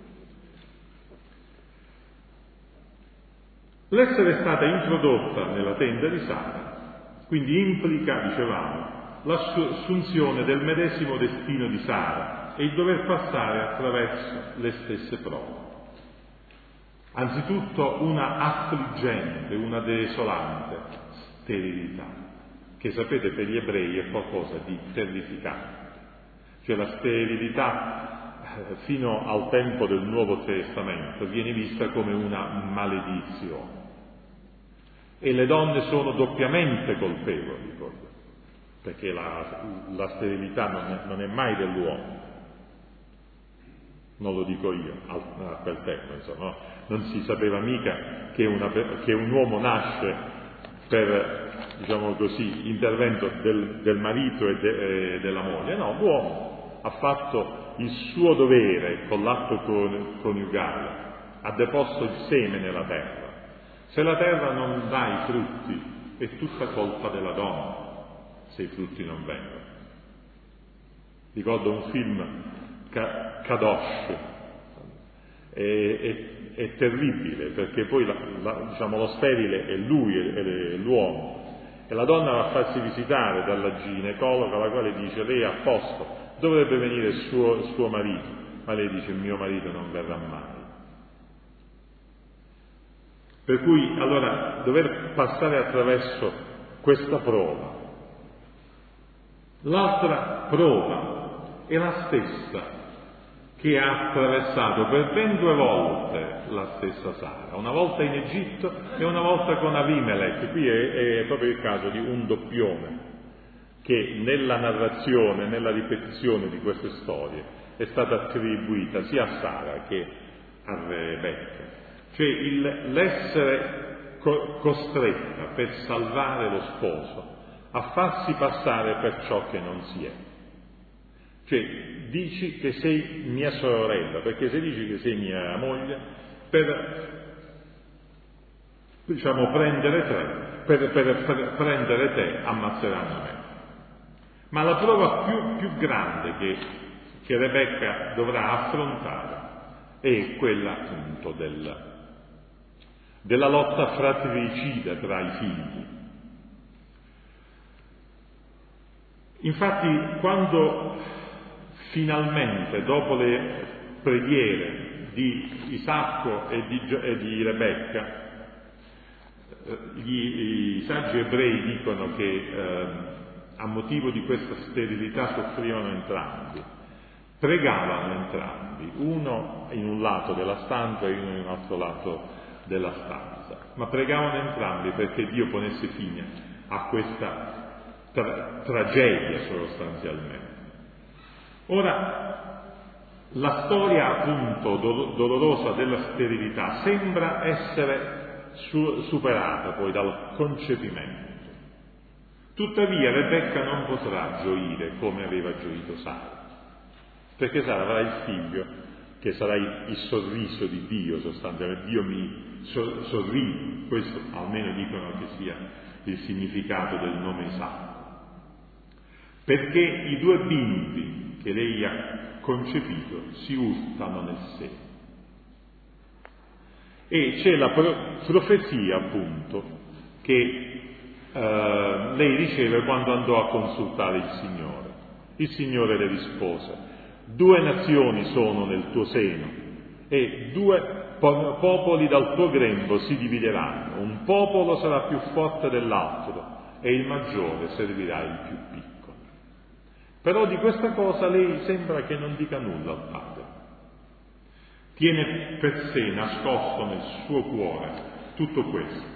L'essere stata introdotta nella tenda di Sara quindi implica, dicevamo, l'assunzione del medesimo destino di Sara e il dover passare attraverso le stesse prove. Anzitutto una affliggente, una desolante sterilità, che sapete per gli ebrei è qualcosa di terrificante. Cioè la sterilità eh, fino al tempo del Nuovo Testamento viene vista come una maledizione. E le donne sono doppiamente colpevoli, perché la, la sterilità non è, non è mai dell'uomo. Non lo dico io a quel tempo, insomma, no? Non si sapeva mica che, una, che un uomo nasce per, diciamo così, intervento del, del marito e, de, e della moglie. No, l'uomo ha fatto il suo dovere con l'atto coniugale, ha deposto il seme nella terra. Se la terra non dà i frutti, è tutta colpa della donna, se i frutti non vengono. Ricordo un film, Kadosh, è, è, è terribile, perché poi la, la, diciamo, lo sterile è lui, è, è l'uomo, e la donna va a farsi visitare dalla ginecologa, la quale dice: lei è a posto, dovrebbe venire il suo, il suo marito, ma lei dice: il mio marito non verrà mai. Per cui allora dover passare attraverso questa prova. L'altra prova è la stessa che ha attraversato per ben due volte la stessa Sara, una volta in Egitto e una volta con Abimelech. Qui è, è proprio il caso di un doppione che nella narrazione, nella ripetizione di queste storie è stata attribuita sia a Sara che a Rebecca. Cioè il, l'essere co- costretta per salvare lo sposo a farsi passare per ciò che non si è. Cioè dici che sei mia sorella, perché se dici che sei mia moglie, per, diciamo, prendere te, per, per, per prendere te ammazzeranno me. Ma la prova più, più grande che, che Rebecca dovrà affrontare è quella appunto del della lotta fratricida tra i figli. Infatti, quando finalmente, dopo le preghiere di Isacco e di, e di Rebecca, gli, i saggi ebrei dicono che eh, a motivo di questa sterilità soffrivano entrambi, pregavano entrambi, uno in un lato della stanza e uno in un altro lato della stanza, ma pregavano entrambi perché Dio ponesse fine a questa tra- tragedia sostanzialmente. Ora, la storia appunto do- dolorosa della sterilità sembra essere su- superata poi dal concepimento. Tuttavia Rebecca non potrà gioire come aveva gioito Sara, perché Sara avrà il figlio che sarà il, il sorriso di Dio sostanzialmente. Dio mi so, sorride, questo almeno dicono che sia il significato del nome Isacco, perché i due bimbi che lei ha concepito si urtano nel seno. E c'è la pro- profezia appunto che eh, lei riceve quando andò a consultare il Signore. Il Signore le rispose: due nazioni sono nel tuo seno e due po- popoli dal tuo grembo si divideranno, un popolo sarà più forte dell'altro e il maggiore servirà il più piccolo. Però di questa cosa lei sembra che non dica nulla al padre, tiene per sé nascosto nel suo cuore tutto questo.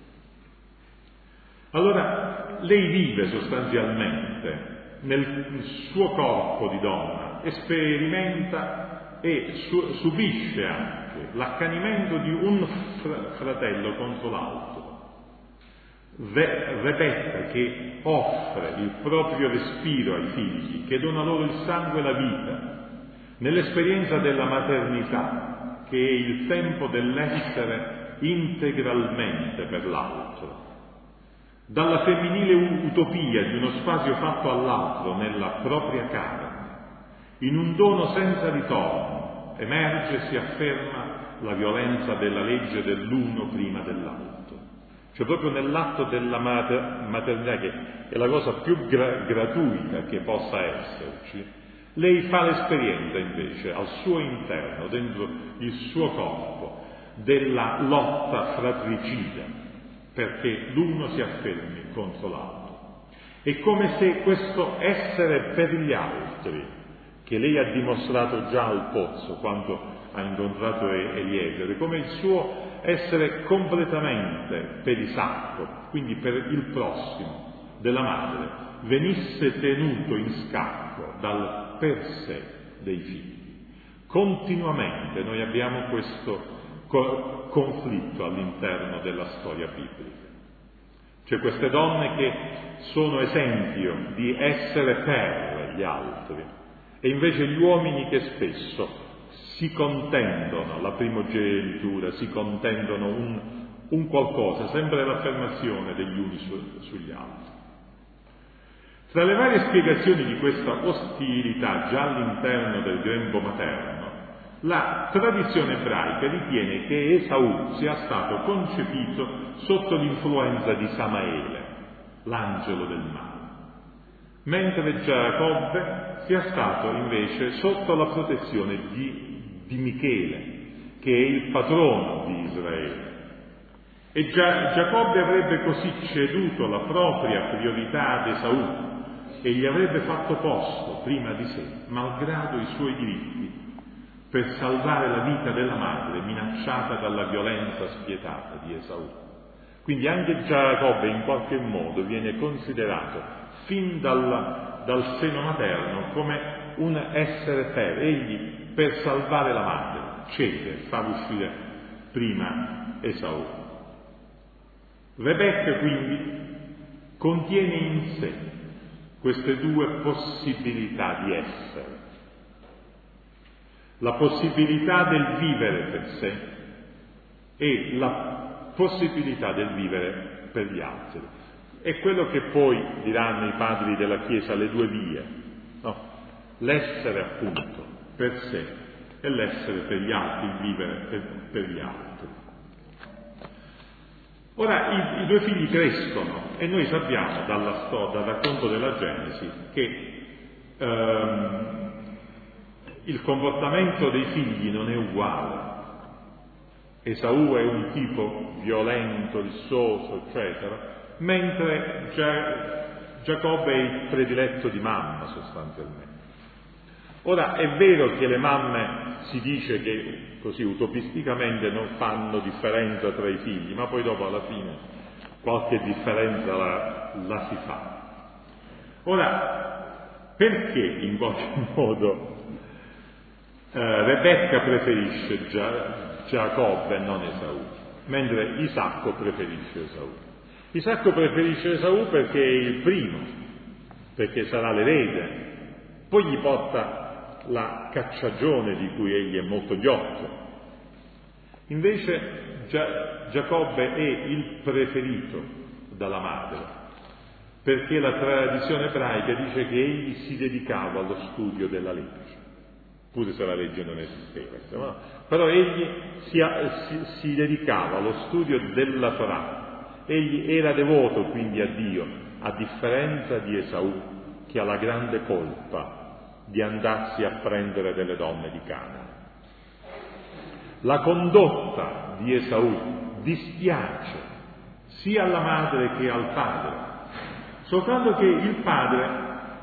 Allora lei vive sostanzialmente nel suo corpo di donna, sperimenta e su- subisce anche l'accanimento di un fr- fratello contro l'altro. Re- Rebecca che offre il proprio respiro ai figli, che dona loro il sangue e la vita, nell'esperienza della maternità, che è il tempo dell'essere integralmente per l'altro. Dalla femminile utopia di uno spazio fatto all'altro nella propria carne, in un dono senza ritorno, emerge e si afferma la violenza della legge dell'uno prima dell'altro. Cioè proprio nell'atto della mater- maternità, che è la cosa più gra- gratuita che possa esserci, lei fa l'esperienza invece al suo interno, dentro il suo corpo, della lotta fratricida, perché l'uno si affermi contro l'altro. È come se questo essere per gli altri che lei ha dimostrato già al pozzo quando ha incontrato Eliesere, come il suo essere completamente per Isacco, quindi per il prossimo della madre, venisse tenuto in scacco dal per sé dei figli. Continuamente noi abbiamo questo co- conflitto all'interno della storia biblica. Cioè queste donne che sono esempio di essere per gli altri e invece gli uomini che spesso si contendono la primogenitura, si contendono un, un qualcosa, sempre l'affermazione degli uni su, sugli altri. Tra le varie spiegazioni di questa ostilità già all'interno del grembo materno, la tradizione ebraica ritiene che Esaù sia stato concepito sotto l'influenza di Samaele, l'angelo del male, mentre Giacobbe sia stato invece sotto la protezione di, di Michele, che è il patrono di Israele. E Gia, Giacobbe avrebbe così ceduto la propria priorità ad Esaù e gli avrebbe fatto posto prima di sé, malgrado i suoi diritti, per salvare la vita della madre minacciata dalla violenza spietata di Esaù. Quindi anche Giacobbe in qualche modo viene considerato fin dal, dal seno materno come un essere per, egli per salvare la madre cede, fa uscire prima Esaù. Rebecca quindi contiene in sé queste due possibilità di essere. La possibilità del vivere per sé e la possibilità del vivere per gli altri. È quello che poi diranno i padri della Chiesa, le due vie, no? L'essere appunto per sé e l'essere per gli altri, il vivere per, per gli altri. Ora i, i due figli crescono e noi sappiamo dalla storia, dal racconto della Genesi, che ehm, il comportamento dei figli non è uguale. Esaù è un tipo violento, rissoso, eccetera, mentre Gia- Giacobbe è il prediletto di mamma sostanzialmente. Ora è vero che le mamme si dice che così utopisticamente non fanno differenza tra i figli, ma poi dopo alla fine qualche differenza la, la si fa. Ora, perché in qualche modo Uh, Rebecca preferisce Gia- Giacobbe e non Esaù, mentre Isacco preferisce Esaù. Isacco preferisce Esaù perché è il primo, perché sarà l'erede, poi gli porta la cacciagione di cui egli è molto ghiotto. Invece Gia- Giacobbe è il preferito dalla madre, perché la tradizione ebraica dice che egli si dedicava allo studio della legge. Pure se la legge non esisteva, no? Però egli si, si, si dedicava allo studio della Torah, egli era devoto quindi a Dio, a differenza di Esaù, che ha la grande colpa di andarsi a prendere delle donne di Canaan. La condotta di Esaù dispiace sia alla madre che al padre, soltanto che il padre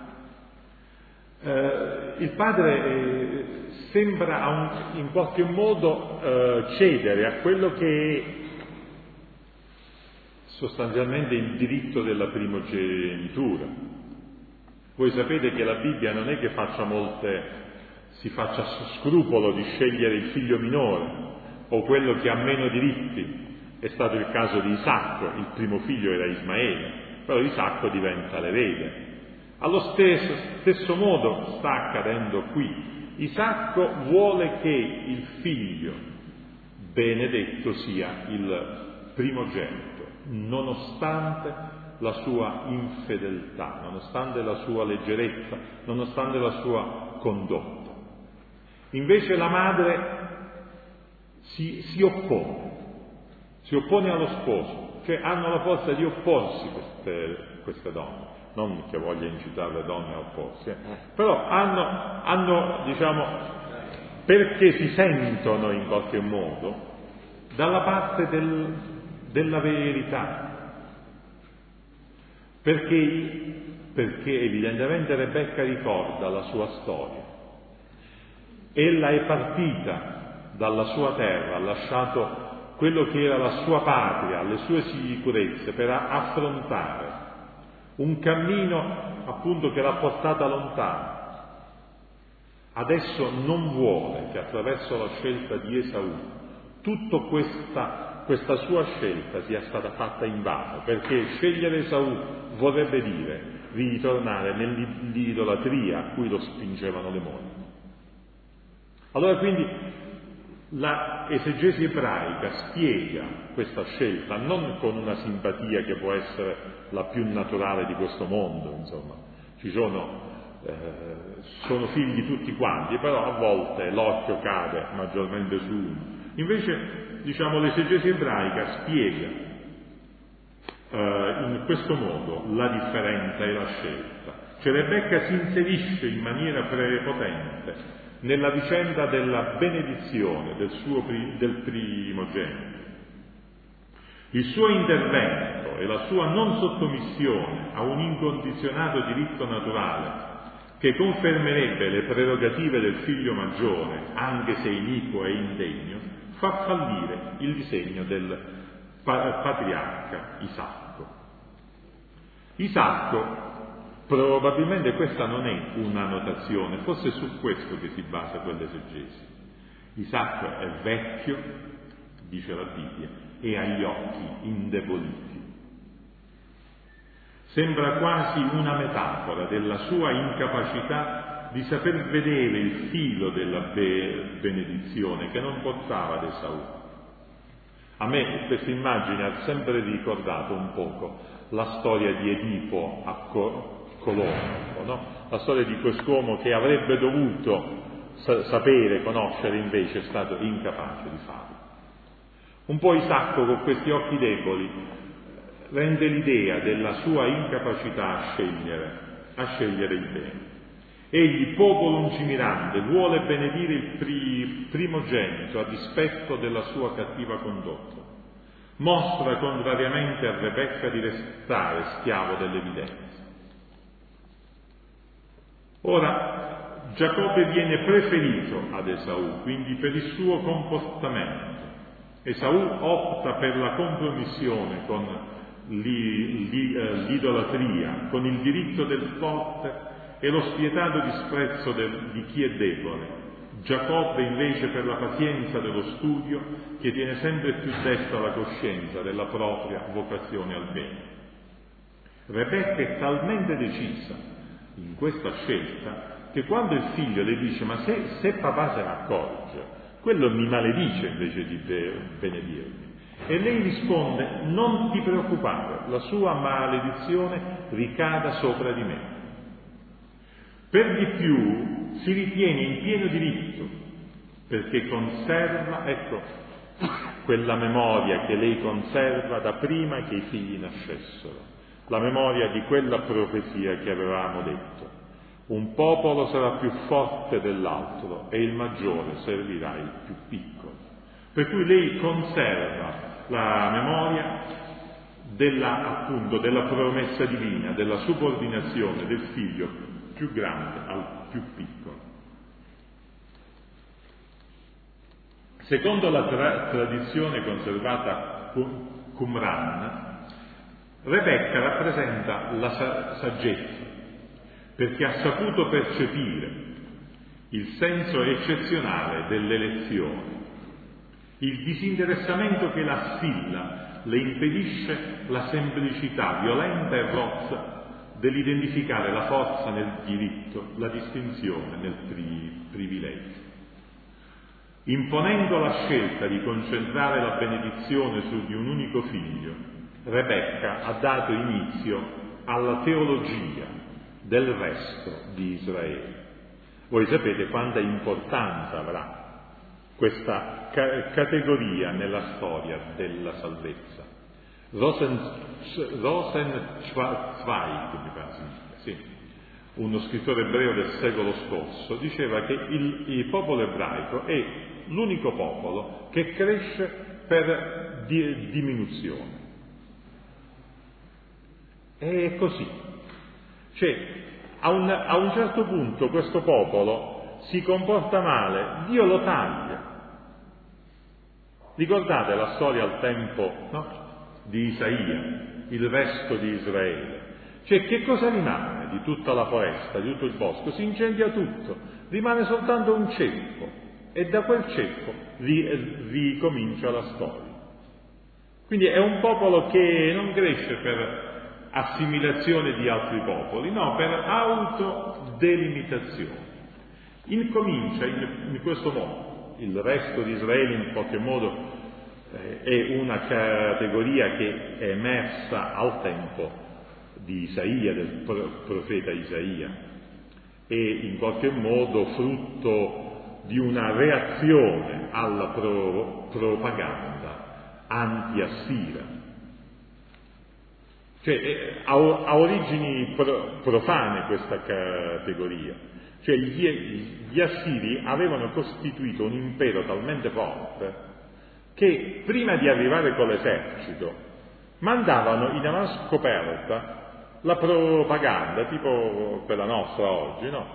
Uh, il padre eh, sembra un, in qualche modo uh, cedere a quello che è sostanzialmente il diritto della primogenitura. Voi sapete che la Bibbia non è che faccia molte, si faccia scrupolo di scegliere il figlio minore o quello che ha meno diritti. È stato il caso di Isacco, il primo figlio era Ismaele, però Isacco diventa l'erede. Allo stesso, stesso modo sta accadendo qui. Isacco vuole che il figlio benedetto sia il primogenito, nonostante la sua infedeltà, nonostante la sua leggerezza, nonostante la sua condotta. Invece la madre si, si oppone, si oppone allo sposo, cioè hanno la forza di opporsi queste, queste donne. Non che voglia incitare le donne a opporsi, eh. però hanno, hanno, diciamo, perché si sentono in qualche modo dalla parte del, della verità, perché, perché evidentemente Rebecca ricorda la sua storia, Ella è partita dalla sua terra, ha lasciato quello che era la sua patria, le sue sicurezze, per affrontare un cammino appunto che l'ha portata lontano. Adesso non vuole che attraverso la scelta di Esaù tutta questa, questa sua scelta sia stata fatta invano, perché scegliere Esaù vorrebbe dire ritornare nell'idolatria a cui lo spingevano le mogli. Allora quindi la esegesi ebraica spiega questa scelta non con una simpatia che può essere la più naturale di questo mondo, insomma, ci sono, eh, sono figli tutti quanti, però a volte l'occhio cade maggiormente su uno. Invece, diciamo, l'esegesi ebraica spiega eh, in questo modo la differenza e la scelta. Cioè Rebecca si inserisce in maniera prepotente nella vicenda della benedizione del, suo, del primogenito. Il suo intervento e la sua non sottomissione a un incondizionato diritto naturale che confermerebbe le prerogative del figlio maggiore, anche se iniquo e indegno, fa fallire il disegno del patriarca Isacco. Isacco, probabilmente questa non è una notazione, forse è su questo che si basa quell'esegesi. Isacco è vecchio, dice la Bibbia, e ha gli occhi indeboliti. Sembra quasi una metafora della sua incapacità di saper vedere il filo della be- benedizione che non portava ad Esaù. A me questa immagine ha sempre ricordato un poco la storia di Edipo a Colombo, no? La storia di quest'uomo che avrebbe dovuto sa- sapere, conoscere, invece è stato incapace di farlo. Un po' Isacco con questi occhi deboli rende l'idea della sua incapacità a scegliere, a scegliere il bene. Egli, poco lungimirante, vuole benedire il pri- primogenito a dispetto della sua cattiva condotta. Mostra contrariamente a Rebecca di restare schiavo dell'evidenza. Ora, Giacobbe viene preferito ad Esaù, quindi per il suo comportamento. Esaù opta per la compromissione con l'idolatria, con il diritto del forte e lo spietato disprezzo del, di chi è debole. Giacobbe invece per la pazienza dello studio che tiene sempre più desta la coscienza della propria vocazione al bene. Rebecca è talmente decisa in questa scelta che quando il figlio le dice ma se, se papà se ne accorge, quello mi maledice invece di benedirmi. E lei risponde: non ti preoccupare, la sua maledizione ricada sopra di me. Per di più si ritiene in pieno diritto, perché conserva, ecco, quella memoria che lei conserva da prima che i figli nascessero, la memoria di quella profezia che avevamo detto. Un popolo sarà più forte dell'altro e il maggiore servirà il più piccolo. Per cui lei conserva la memoria della, appunto, della promessa divina, della subordinazione del figlio più grande al più piccolo. Secondo la tra- tradizione conservata a Qumran, Rebecca rappresenta la sa- saggezza, perché ha saputo percepire il senso eccezionale dell'elezione, il disinteressamento che la assilla, le impedisce la semplicità violenta e rozza dell'identificare la forza nel diritto, la distinzione nel pri- privilegio. Imponendo la scelta di concentrare la benedizione su di un unico figlio, Rebecca ha dato inizio alla teologia del resto di Israele. Voi sapete quanta importanza avrà questa ca- categoria nella storia della salvezza. Rosen, Rosenzweig, mi pare, sì, uno scrittore ebreo del secolo scorso, diceva che il, il popolo ebraico è l'unico popolo che cresce per di, diminuzione. È così. Cioè, a un, a un certo punto questo popolo si comporta male, Dio lo taglia. Ricordate la storia al tempo, no? di Isaia, il resto di Israele. Cioè, che cosa rimane di tutta la foresta, di tutto il bosco? Si incendia tutto, rimane soltanto un ceppo, e da quel ceppo ricomincia la storia. Quindi è un popolo che non cresce per assimilazione di altri popoli, no, per autodelimitazione. Incomincia in, in questo modo. Il resto di Israele in qualche modo eh, è una categoria che è emersa al tempo di Isaia, del profeta Isaia, e in qualche modo frutto di una reazione alla pro, propaganda anti-assira. Cioè ha, ha origini pro, profane questa categoria. Cioè gli, gli assiri avevano costituito un impero talmente forte che prima di arrivare con l'esercito mandavano in avanscoperta la propaganda, tipo quella nostra oggi, no?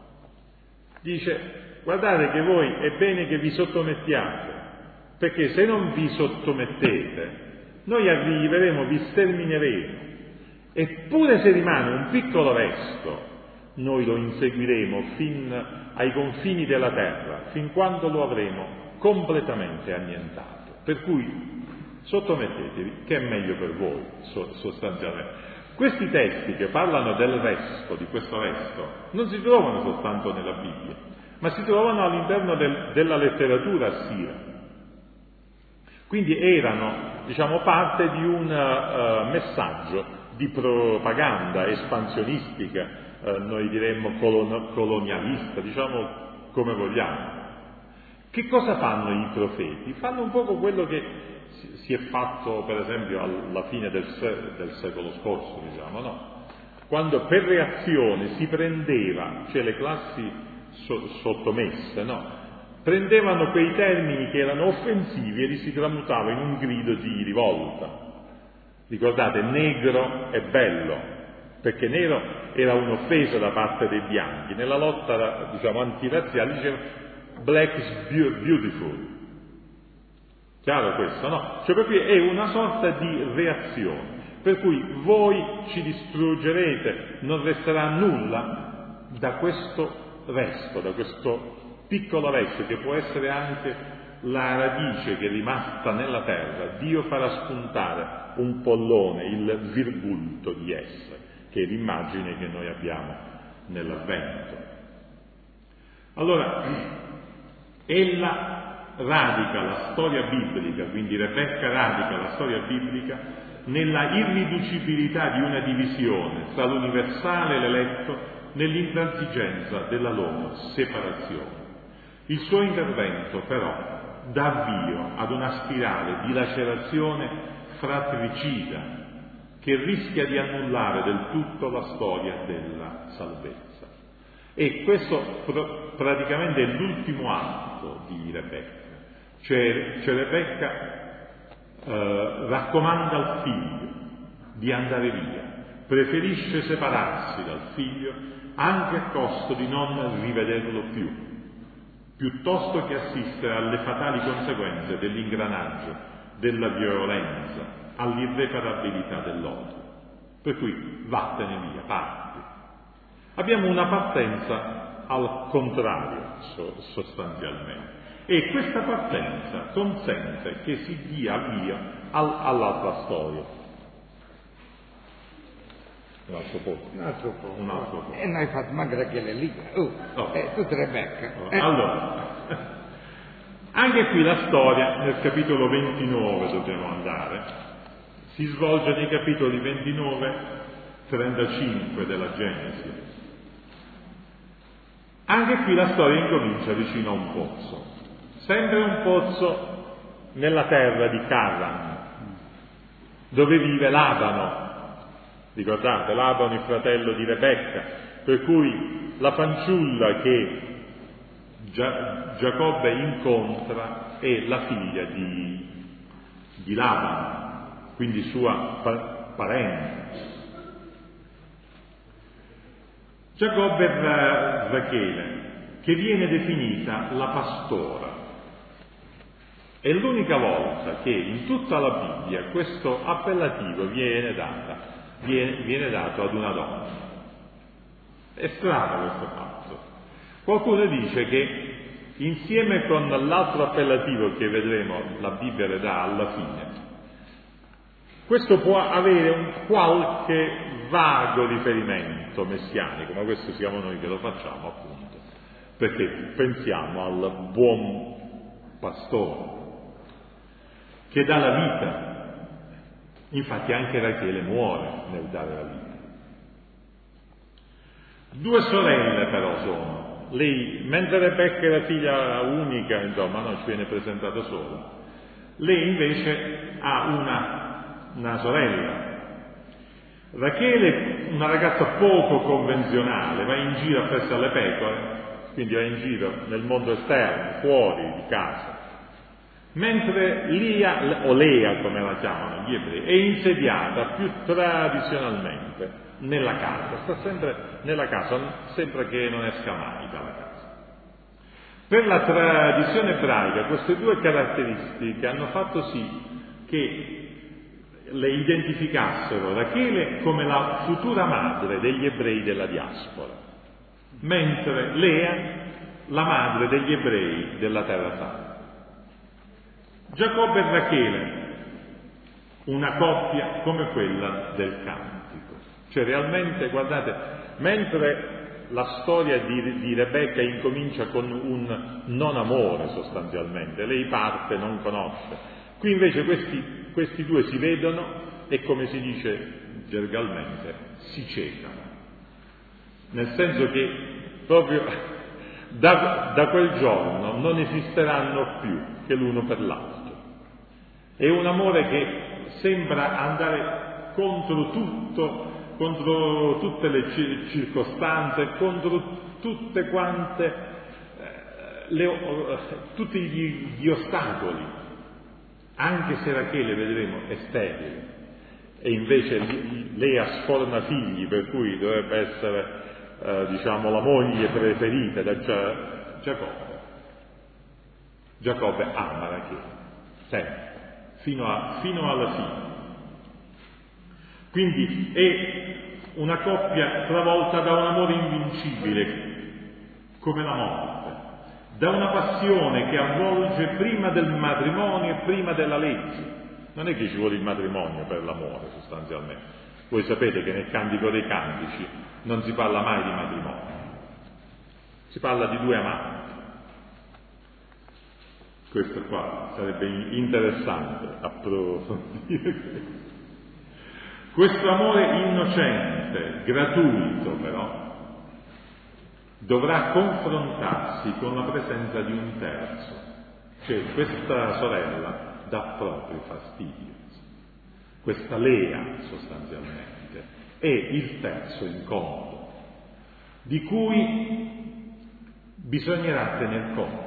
Dice: guardate che voi è bene che vi sottomettiate, perché se non vi sottomettete noi arriveremo, vi stermineremo, eppure se rimane un piccolo resto noi lo inseguiremo fin ai confini della terra, fin quando lo avremo completamente annientato. Per cui sottomettetevi, che è meglio per voi, sostanzialmente. Questi testi che parlano del resto, di questo resto, non si trovano soltanto nella Bibbia, ma si trovano all'interno del, della letteratura assira. Quindi erano, diciamo, parte di un uh, messaggio di propaganda espansionistica, uh, noi diremmo colon- colonialista, diciamo come vogliamo. Che cosa fanno i profeti? Fanno un poco quello che si è fatto, per esempio, alla fine del, se- del secolo scorso, diciamo, no? Quando per reazione si prendeva, cioè le classi so- sottomesse, no? Prendevano quei termini che erano offensivi e li si tramutava in un grido di rivolta. Ricordate, negro è bello, perché nero era un'offesa da parte dei bianchi. Nella lotta, diciamo, antirazziale diceva black is beautiful. Chiaro questo, no? Cioè proprio è una sorta di reazione, per cui voi ci distruggerete, non resterà nulla da questo resto, da questo piccolo resto che può essere anche la radice che è rimasta nella terra. Dio farà spuntare un pollone, il virgulto di essa, che è l'immagine che noi abbiamo nell'Avvento. Allora, ella radica la storia biblica, quindi Rebecca radica la storia biblica nella irriducibilità di una divisione tra l'universale e l'eletto, nell'intransigenza della loro separazione. Il suo intervento però dà avvio ad una spirale di lacerazione fratricida che rischia di annullare del tutto la storia della salvezza. E questo pr- praticamente è l'ultimo atto di Rebecca. Cioè, cioè Rebecca eh, raccomanda al figlio di andare via, preferisce separarsi dal figlio anche a costo di non rivederlo più, piuttosto che assistere alle fatali conseguenze dell'ingranaggio, della violenza, all'irreparabilità dell'odio. Per cui vattene via, parti. Abbiamo una partenza al contrario, so, sostanzialmente. E questa partenza consente che si dia via al, all'altra storia. Un altro po'. Un altro po'. Un altro po'. E noi fatto mancare che le lì. Oh, no. eh, tutta Rebecca. No. Eh. Allora, anche qui la storia, nel capitolo ventinove dobbiamo andare, si svolge nei capitoli ventinove trentacinque della Genesi. Anche qui la storia incomincia vicino a un pozzo. Sempre un pozzo nella terra di Canaan, dove vive Labano. Ricordate, Labano il fratello di Rebecca, per cui la fanciulla che Gia- Giacobbe incontra è la figlia di, di Labano, quindi sua pa- parente. Giacobbe e Rachele, che viene definita la pastora. È l'unica volta che in tutta la Bibbia questo appellativo viene, data, viene, viene dato ad una donna. È strano questo fatto. Qualcuno dice che insieme con l'altro appellativo che vedremo la Bibbia le dà alla fine, questo può avere un qualche vago riferimento messianico, ma questo siamo noi che lo facciamo appunto, perché pensiamo al buon pastore che dà la vita. Infatti anche Rachele muore nel dare la vita. Due sorelle però sono. Lei, mentre Rebecca è la figlia unica, insomma, non ci viene presentata sola, lei invece ha una, una sorella. Rachele, una ragazza poco convenzionale, va in giro a festa alle pecore, quindi va in giro nel mondo esterno, fuori di casa. Mentre Lia, o Lea come la chiamano gli ebrei, è insediata più tradizionalmente nella casa, sta sempre nella casa, sembra che non esca mai dalla casa. Per la tradizione ebraica queste due caratteristiche hanno fatto sì che le identificassero Rachele come la futura madre degli ebrei della diaspora, mentre Lea la madre degli ebrei della terra santa. Giacobbe e Rachele, una coppia come quella del cantico. Cioè realmente, guardate, mentre la storia di, di Rebecca incomincia con un non amore sostanzialmente, lei parte, non conosce. Qui invece questi, questi due si vedono e, come si dice gergalmente, si cecano. Nel senso che proprio da, da quel giorno non esisteranno più che l'uno per l'altro. È un amore che sembra andare contro tutto, contro tutte le circostanze, contro tutte quante eh, le, eh, tutti gli, gli ostacoli, anche se Rachele, vedremo, è sterile e invece Lea sforna figli, per cui dovrebbe essere eh, diciamo la moglie preferita da Giacobbe. Giacobbe ama Rachele sempre, fino, a, fino alla fine. Quindi è una coppia travolta da un amore invincibile come la morte, da una passione che avvolge prima del matrimonio e prima della legge. Non è che ci vuole il matrimonio per l'amore sostanzialmente. Voi sapete che nel Cantico dei Cantici non si parla mai di matrimonio, si parla di due amanti. Questo qua sarebbe interessante approfondire questo. Questo amore innocente, gratuito però, dovrà confrontarsi con la presenza di un terzo. Cioè questa sorella dà proprio fastidio. Questa Lea sostanzialmente è il terzo incontro di cui bisognerà tener conto.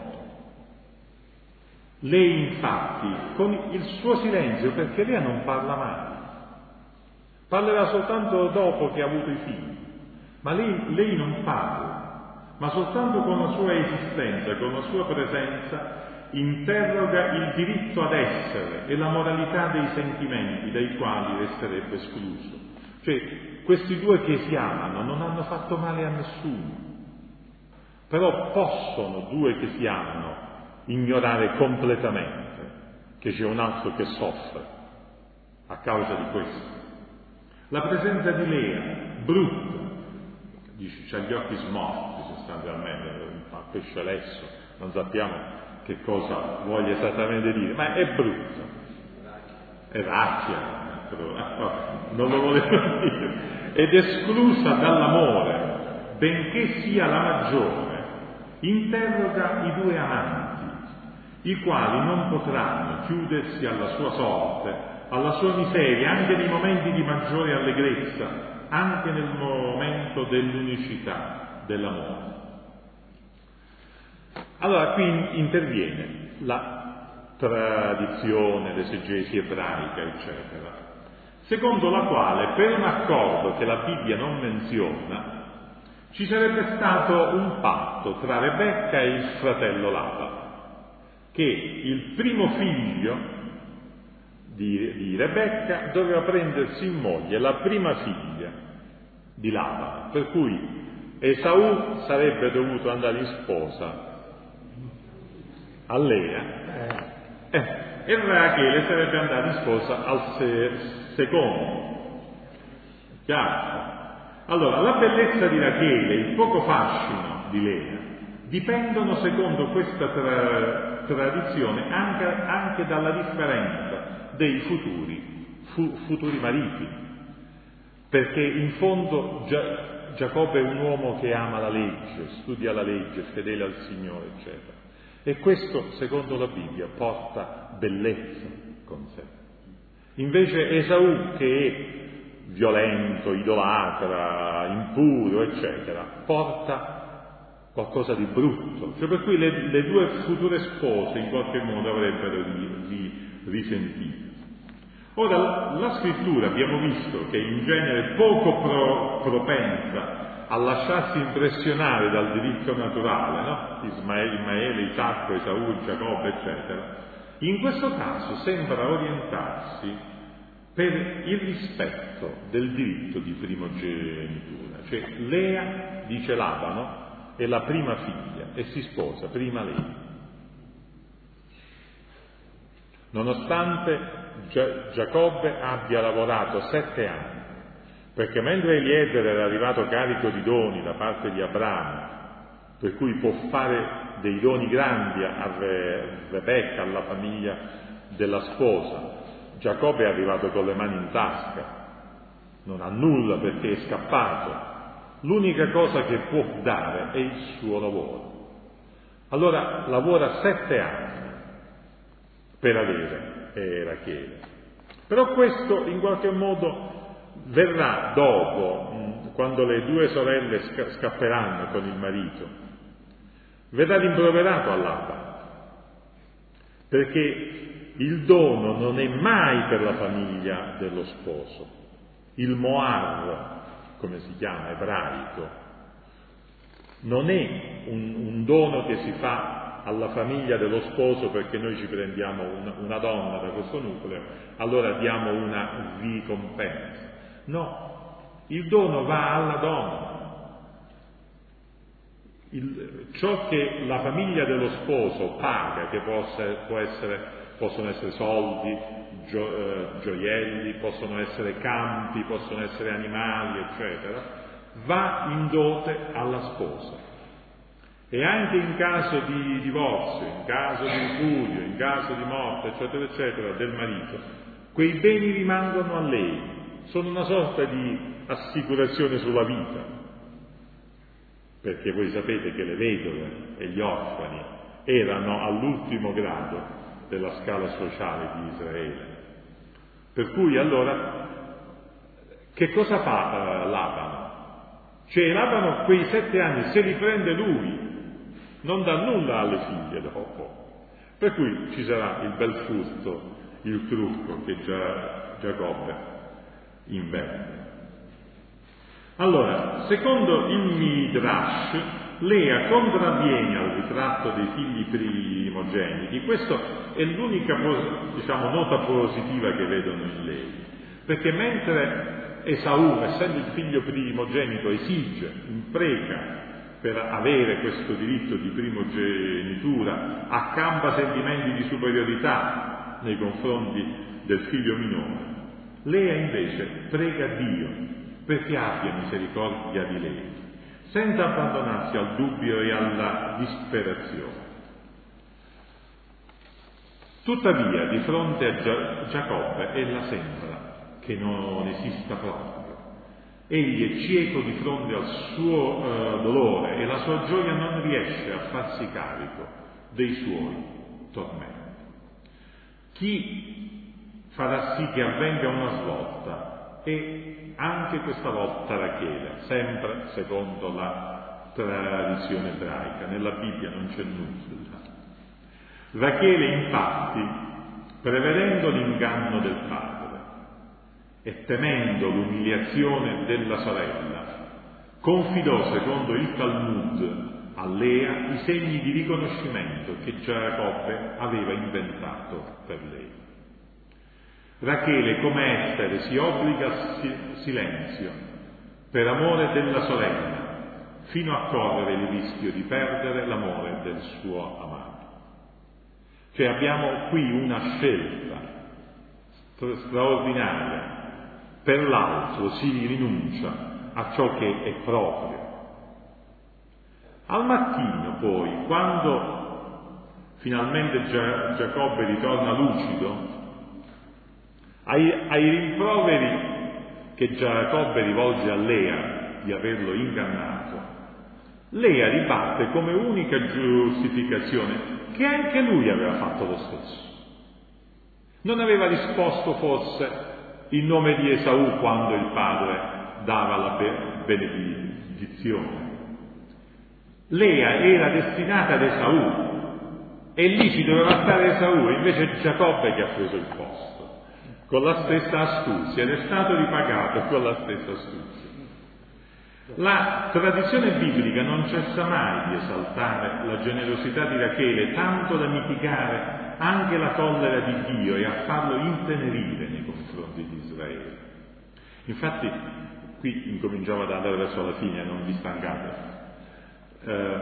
Lei infatti, con il suo silenzio, perché Lea non parla mai, parlerà soltanto dopo che ha avuto i figli, ma lei, lei non parla, ma soltanto con la sua esistenza, con la sua presenza, interroga il diritto ad essere e la moralità dei sentimenti dai quali resterebbe escluso. Cioè, questi due che si amano non hanno fatto male a nessuno, però possono due che si amano ignorare completamente che c'è un altro che soffre a causa di questo. La presenza di Lea, brutta, dice, c'ha gli occhi smorti sostanzialmente, fa pesce lesso, non sappiamo che cosa voglia esattamente dire, ma è brutta, è racchia, non lo volevo dire, ed esclusa dall'amore, benché sia la maggiore, interroga i due amanti, i quali non potranno chiudersi alla sua sorte, alla sua miseria, anche nei momenti di maggiore allegrezza, anche nel momento dell'unicità dell'amore. Allora qui interviene la tradizione, l'esegesi ebraica, eccetera, secondo la quale per un accordo che la Bibbia non menziona ci sarebbe stato un patto tra Rebecca e il fratello Laban, che il primo figlio di, di Rebecca doveva prendersi in moglie la prima figlia di Laban, per cui Esaù sarebbe dovuto andare in sposa a Lea eh, e Rachele sarebbe andata in sposa al se, secondo. Chiaro? Allora, la bellezza di Rachele, il poco fascino di Lea, dipendono secondo questa tra, tradizione anche, anche dalla differenza dei futuri, fu, futuri mariti, perché in fondo Gia, Giacobbe è un uomo che ama la legge, studia la legge, fedele al Signore, eccetera. E questo, secondo la Bibbia, porta bellezza con sé. Invece Esaù, che è violento, idolatra, impuro, eccetera, porta qualcosa di brutto, cioè per cui le, le due future spose in qualche modo avrebbero di, di risentito. Ora, la scrittura abbiamo visto che in genere poco pro, propensa a lasciarsi impressionare dal diritto naturale, no? Ismaele, Ismaele, Isacco, Esaù, Giacobbe, eccetera, in questo caso sembra orientarsi per il rispetto del diritto di primogenitura. Cioè Lea, dice Labano, è la prima figlia e si sposa prima lei. Nonostante Gia- Giacobbe abbia lavorato sette anni, perché mentre Eliezer era arrivato carico di doni da parte di Abramo, per cui può fare dei doni grandi a Re- Rebecca, alla famiglia della sposa, Giacobbe è arrivato con le mani in tasca, non ha nulla perché è scappato. L'unica cosa che può dare è il suo lavoro. Allora lavora sette anni per avere eh, Rachele. Però questo in qualche modo verrà dopo, mh, quando le due sorelle sca- scapperanno con il marito, verrà rimproverato a Laban, perché il dono non è mai per la famiglia dello sposo. Il moar, come si chiama, ebraico, non è un, un dono che si fa alla famiglia dello sposo perché noi ci prendiamo una, una donna da questo nucleo, allora diamo una ricompensa. No, il dono va alla donna. Il, ciò che la famiglia dello sposo paga, che può essere, può essere possono essere soldi, gio, eh, gioielli, possono essere campi, possono essere animali, eccetera, va in dote alla sposa. E anche in caso di divorzio, in caso di ripudio, in caso di morte, eccetera, eccetera, del marito, quei beni rimangono a lei, sono una sorta di assicurazione sulla vita, perché voi sapete che le vedove e gli orfani erano all'ultimo grado della scala sociale di Israele. Per cui allora che cosa fa uh, Labano? Cioè Labano quei sette anni se li prende lui, non dà nulla alle figlie dopo. Per cui ci sarà il bel furto, il trucco che già Giacobbe inventa. Allora, secondo il Midrash, Lea contravviene al ritratto dei figli primogeniti. Questa è l'unica, diciamo, nota positiva che vedono in lei, perché mentre Esaù, essendo il figlio primogenito, esige, impreca per avere questo diritto di primogenitura, accampa sentimenti di superiorità nei confronti del figlio minore, Lea invece prega Dio perché abbia misericordia di lei, senza abbandonarsi al dubbio e alla disperazione. Tuttavia, di fronte a Gia- Giacobbe, ella sembra che non esista proprio. Egli è cieco di fronte al suo eh, dolore e la sua gioia non riesce a farsi carico dei suoi tormenti. Chi farà sì che avvenga una svolta è anche questa volta Rachele, sempre secondo la tradizione ebraica. Nella Bibbia non c'è nulla. Rachele, infatti, prevedendo l'inganno del padre e temendo l'umiliazione della sorella, confidò secondo il Talmud a Lea i segni di riconoscimento che Giacobbe aveva inventato per lei. Rachele, come Estere, si obbliga al silenzio per amore della sorella, fino a correre il rischio di perdere l'amore del suo amato. Cioè abbiamo qui una scelta straordinaria. Per l'altro si rinuncia a ciò che è proprio. Al mattino poi, quando finalmente Gia- Giacobbe ritorna lucido, ai, ai rimproveri che Giacobbe rivolge a Lea di averlo ingannato, Lea ribatte come unica giustificazione che anche lui aveva fatto lo stesso. Non aveva risposto forse in nome di Esaù quando il padre dava la benedizione. Lea era destinata ad Esaù e lì ci doveva stare Esaù, e invece è Giacobbe che ha preso il posto con la stessa astuzia ed è stato ripagato con la stessa astuzia. La tradizione biblica non cessa mai di esaltare la generosità di Rachele, tanto da mitigare anche la collera di Dio e a farlo intenerire nei confronti di Israele. Infatti, qui incominciamo ad andare verso la fine, non vi stancate. Eh,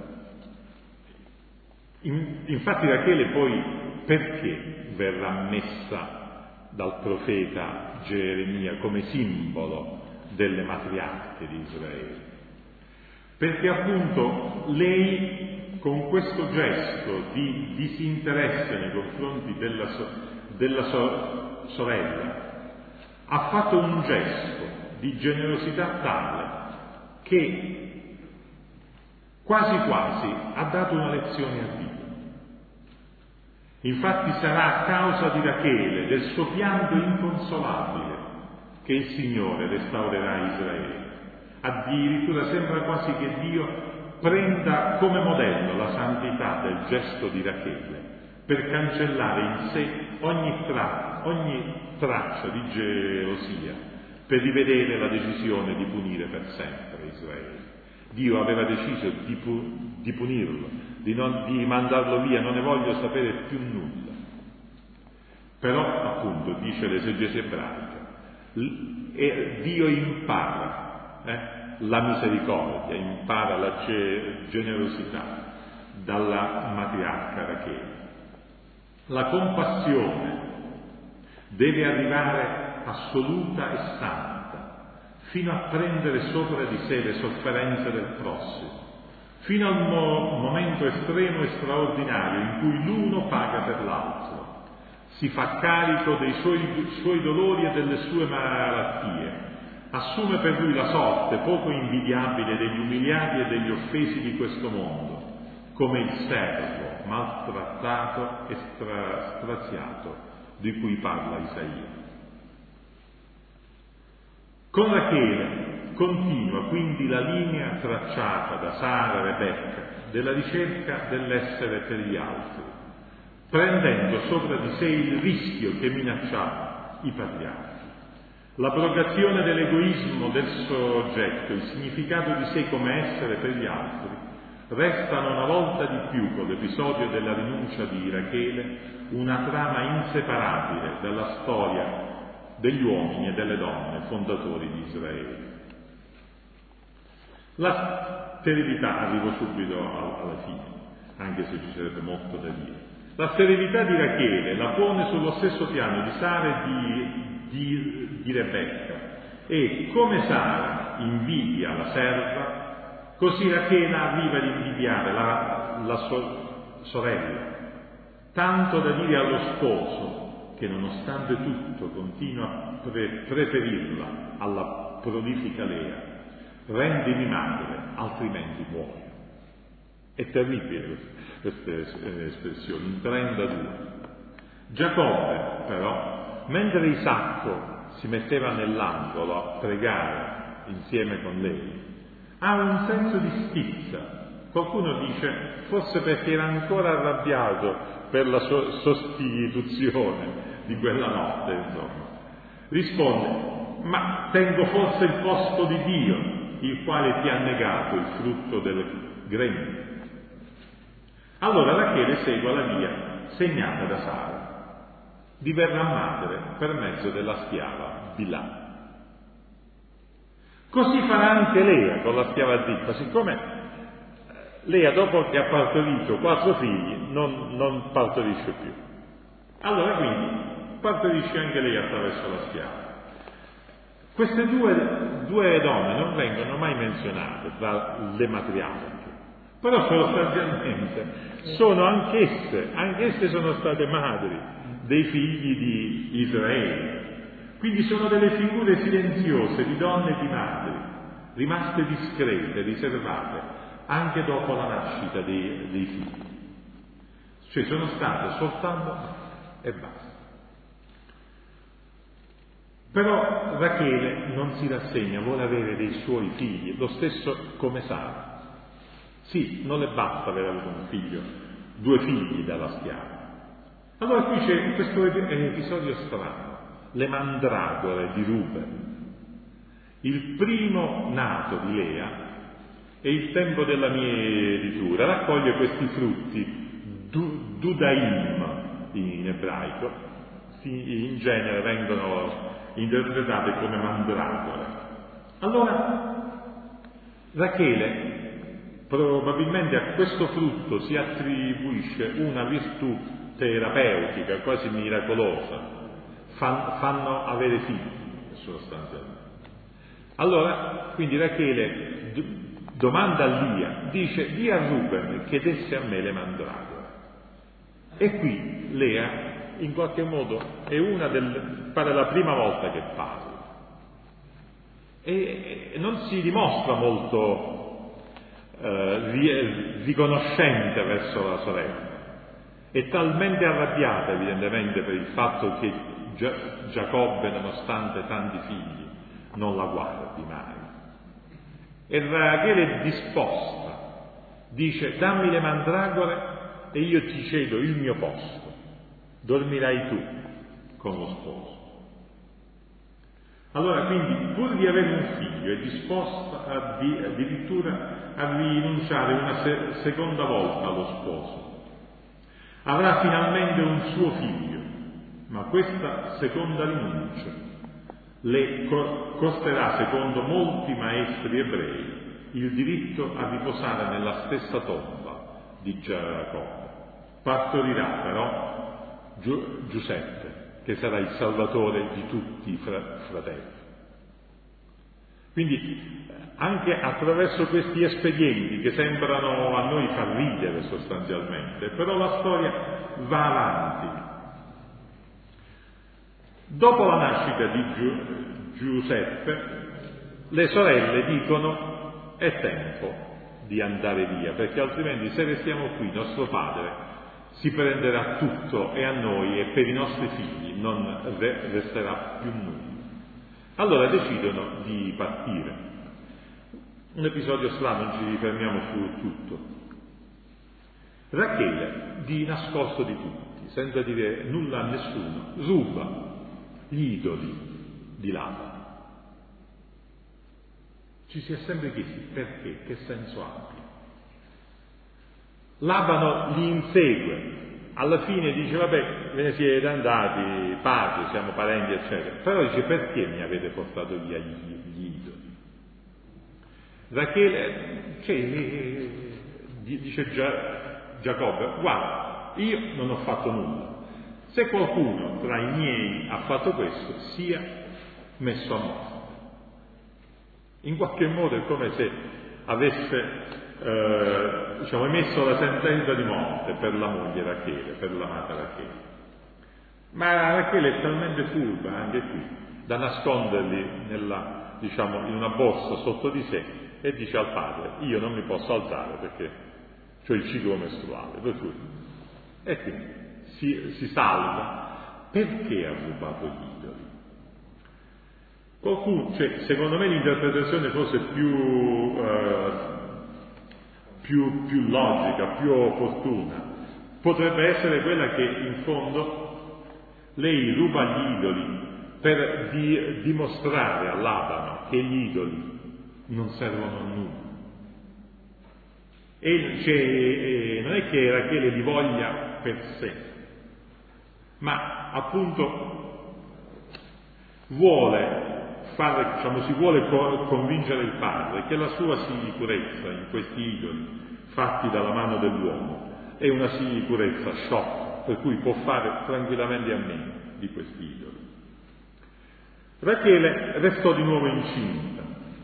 in, infatti Rachele poi perché verrà messa dal profeta Geremia come simbolo delle matriarche di Israele? Perché appunto lei, con questo gesto di disinteresse nei confronti della, so, della so, sorella, ha fatto un gesto di generosità tale che quasi quasi ha dato una lezione a Dio. Infatti sarà a causa di Rachele, del suo pianto inconsolabile, che il Signore restaurerà Israele. Addirittura sembra quasi che Dio prenda come modello la santità del gesto di Rachele per cancellare in sé ogni, tra, ogni traccia di gelosia, per rivedere la decisione di punire per sempre Israele. Dio aveva deciso di, pu- di punirlo, di, non, di mandarlo via, non ne voglio sapere più nulla. Però, appunto, dice l'esegesi ebraica, e Dio impara eh, la misericordia, impara la ge- generosità dalla matriarca Rachele. La compassione deve arrivare assoluta e santa, fino a prendere sopra di sé le sofferenze del prossimo, fino al mo- momento estremo e straordinario in cui l'uno paga per l'altro, si fa carico dei suoi, suoi dolori e delle sue malattie, assume per lui la sorte poco invidiabile degli umiliati e degli offesi di questo mondo, come il servo maltrattato e stra, straziato di cui parla Isaia. Con Rachele continua quindi la linea tracciata da Sara e Rebecca della ricerca dell'essere per gli altri, prendendo sopra di sé il rischio che minacciava i patriarchi. L'abrogazione dell'egoismo del soggetto, il significato di sé come essere per gli altri, restano una volta di più con l'episodio della rinuncia di Rachele una trama inseparabile dalla storia degli uomini e delle donne fondatori di Israele. La sterilità, arrivo subito alla fine, anche se ci sarebbe molto da dire. La sterilità di Rachele la pone sullo stesso piano di Sara e di, di, di Rebecca, e come Sara invidia la serva, così Rachele arriva ad invidiare la, la sua sorella, tanto da dire allo sposo che nonostante tutto continua a pre- preferirla alla prolifica Lea: rendimi madre, altrimenti muoio. È terribile queste espressioni, in trentadue. Giacobbe, però, mentre Isacco si metteva nell'angolo a pregare insieme con lei, ha un senso di stizza. Qualcuno dice forse perché era ancora arrabbiato per la sua sostituzione di quella notte, insomma. Risponde: ma tengo forse il posto di Dio il quale ti ha negato il frutto del grembo. Allora Rachele segue la via segnata da Sara, diverrà madre per mezzo della schiava Bilà. Così farà anche Lea con la schiava Zilpa, siccome Lea dopo che ha partorito quattro figli non, non partorisce più. Allora quindi partorisce anche lei attraverso la schiava. Queste due, due donne non vengono mai menzionate tra le matriarche, però sostanzialmente sono anch'esse, anch'esse sono state madri dei figli di Israele. Quindi sono delle figure silenziose di donne e di madri, rimaste discrete, riservate, anche dopo la nascita dei, dei figli. Cioè sono state soltanto e basta. Però Rachele non si rassegna, vuole avere dei suoi figli, lo stesso come Sara. Sì, non le basta aver avuto un figlio, due figli dalla schiava. Allora qui c'è questo episodio strano, le mandragore di Ruben. Il primo nato di Lea è il tempo della mietitura, raccoglie questi frutti, du, dudaim in ebraico, in genere vengono interpretate come mandragore. Allora Rachele probabilmente a questo frutto si attribuisce una virtù terapeutica quasi miracolosa, Fan, fanno avere figli sostanzialmente. Allora quindi Rachele d- domanda a Lia, dice: di a Ruben che desse a me le mandragore. E qui Lea in qualche modo è una del, pare la prima volta che parla e, e non si dimostra molto eh, riconoscente verso la sorella, è talmente arrabbiata evidentemente per il fatto che Gia- Giacobbe, nonostante tanti figli, non la guardi mai, e Rachele è disposta, dice: dammi le mandragore e io ti cedo il mio posto, dormirai tu con lo sposo. Allora quindi, pur di avere un figlio, è disposta a di, addirittura a rinunciare una se- seconda volta allo sposo. Avrà finalmente un suo figlio, ma questa seconda rinuncia le co- costerà, secondo molti maestri ebrei, il diritto a riposare nella stessa tomba di Giacobbe. Partorirà però Giu- Giuseppe, che sarà il salvatore di tutti i fra- fratelli. Quindi anche attraverso questi espedienti che sembrano a noi far ridere sostanzialmente, però la storia va avanti. Dopo la nascita di Giu- Giuseppe, le sorelle dicono: è tempo di andare via, perché altrimenti se restiamo qui nostro padre si prenderà tutto e a noi e per i nostri figli non re- resterà più nulla. Allora decidono di partire. Un episodio strano, non ci rifermiamo su tutto. Rachele, di nascosto di tutti, senza dire nulla a nessuno, ruba gli idoli di Labano. Ci si è sempre chiesti perché, che senso abbia. Labano li insegue, alla fine dice: vabbè, ve ne siete andati, pace, siamo parenti, eccetera. Però dice: perché mi avete portato via gli, gli idoli? Rachele, che dice Gia, Giacobbe: guarda, io non ho fatto nulla. Se qualcuno tra i miei ha fatto questo, sia messo a morte. In qualche modo è come se avesse eh, diciamo, emesso la sentenza di morte per la moglie Rachele, per l'amata Rachele. Ma Rachele è talmente furba anche qui da nasconderli nella, diciamo, in una borsa sotto di sé e dice al padre: io non mi posso alzare perché ho il ciclo mestruale, per cui. E quindi si, si salva. Perché ha rubato gli idoli? Qualcuno, cioè, secondo me l'interpretazione forse più, eh, più, più logica, più opportuna, potrebbe essere quella che in fondo lei ruba gli idoli per di, dimostrare a Labano che gli idoli non servono a nulla. E cioè, non è che Rachele li voglia per sé, ma appunto vuole fare, diciamo, si vuole convincere il padre che la sua sicurezza in questi idoli fatti dalla mano dell'uomo è una sicurezza sciocca, per cui può fare tranquillamente a meno di questi idoli. Rachele restò di nuovo incinta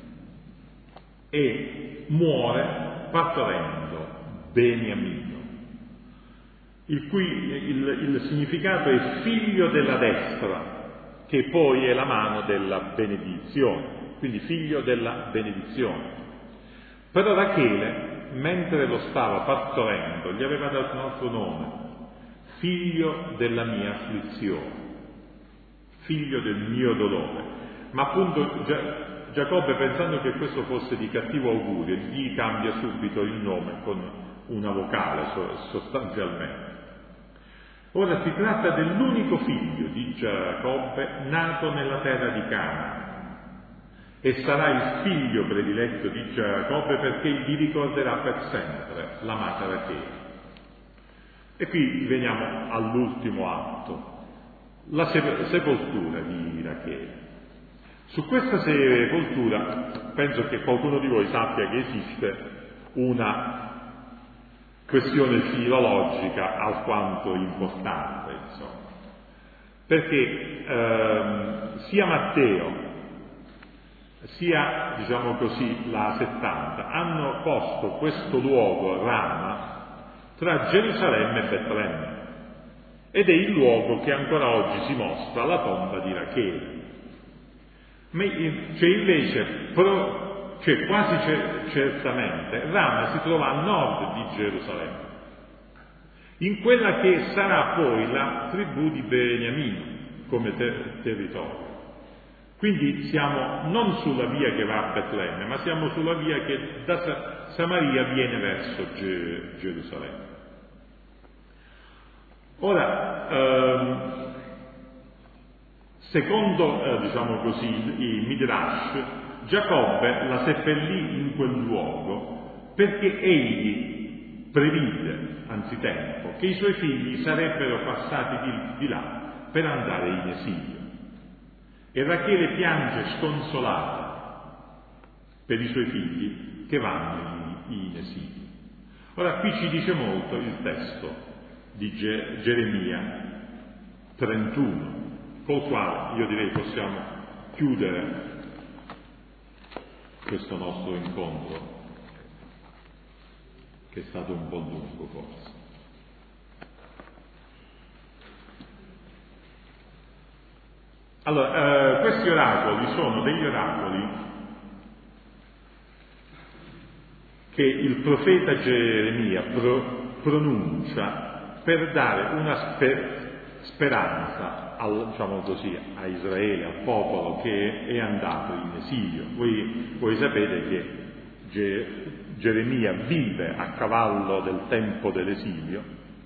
e muore partorendo Beniamino, il cui il, il significato è figlio della destra, che poi è la mano della benedizione, quindi figlio della benedizione. Però Rachele, mentre lo stava partorendo, gli aveva dato un altro nome, figlio della mia afflizione, figlio del mio dolore. Ma appunto Giacobbe, pensando che questo fosse di cattivo augurio, gli cambia subito il nome con una vocale sostanzialmente. Ora si tratta dell'unico figlio di Giacobbe nato nella terra di Canaan e sarà il figlio prediletto di Giacobbe perché gli ricorderà per sempre l'amata Rachele. E qui veniamo all'ultimo atto, la sepoltura di Rachele. Su questa sepoltura penso che qualcuno di voi sappia che esiste una questione filologica alquanto importante, insomma, perché ehm, sia Matteo sia, diciamo così, la settanta hanno posto questo luogo, Rama, tra Gerusalemme e Betlemme, ed è il luogo che ancora oggi si mostra la tomba di Rachele. Cioè invece, pro, cioè quasi certamente, Rama si trova a nord di Gerusalemme, in quella che sarà poi la tribù di Beniamino come ter- territorio. Quindi siamo non sulla via che va a Betlemme, ma siamo sulla via che da Sa- Samaria viene verso Ge- Gerusalemme. Ora, ehm, secondo, eh, diciamo così, i Midrash, Giacobbe la seppellì in quel luogo perché egli previde anzitempo che i suoi figli sarebbero passati di, di là per andare in esilio. E Rachele piange sconsolata per i suoi figli che vanno in, in esilio. Ora qui ci dice molto il testo di Ge- Geremia trentuno, col quale io direi possiamo chiudere questo nostro incontro, che è stato un po' lungo forse. Allora, eh, questi oracoli sono degli oracoli che il profeta Geremia pro, pronuncia per dare una sper, speranza al, diciamo così, a Israele, al popolo che è andato in esilio. Voi, voi sapete che Ge, Geremia vive a cavallo del tempo dell'esilio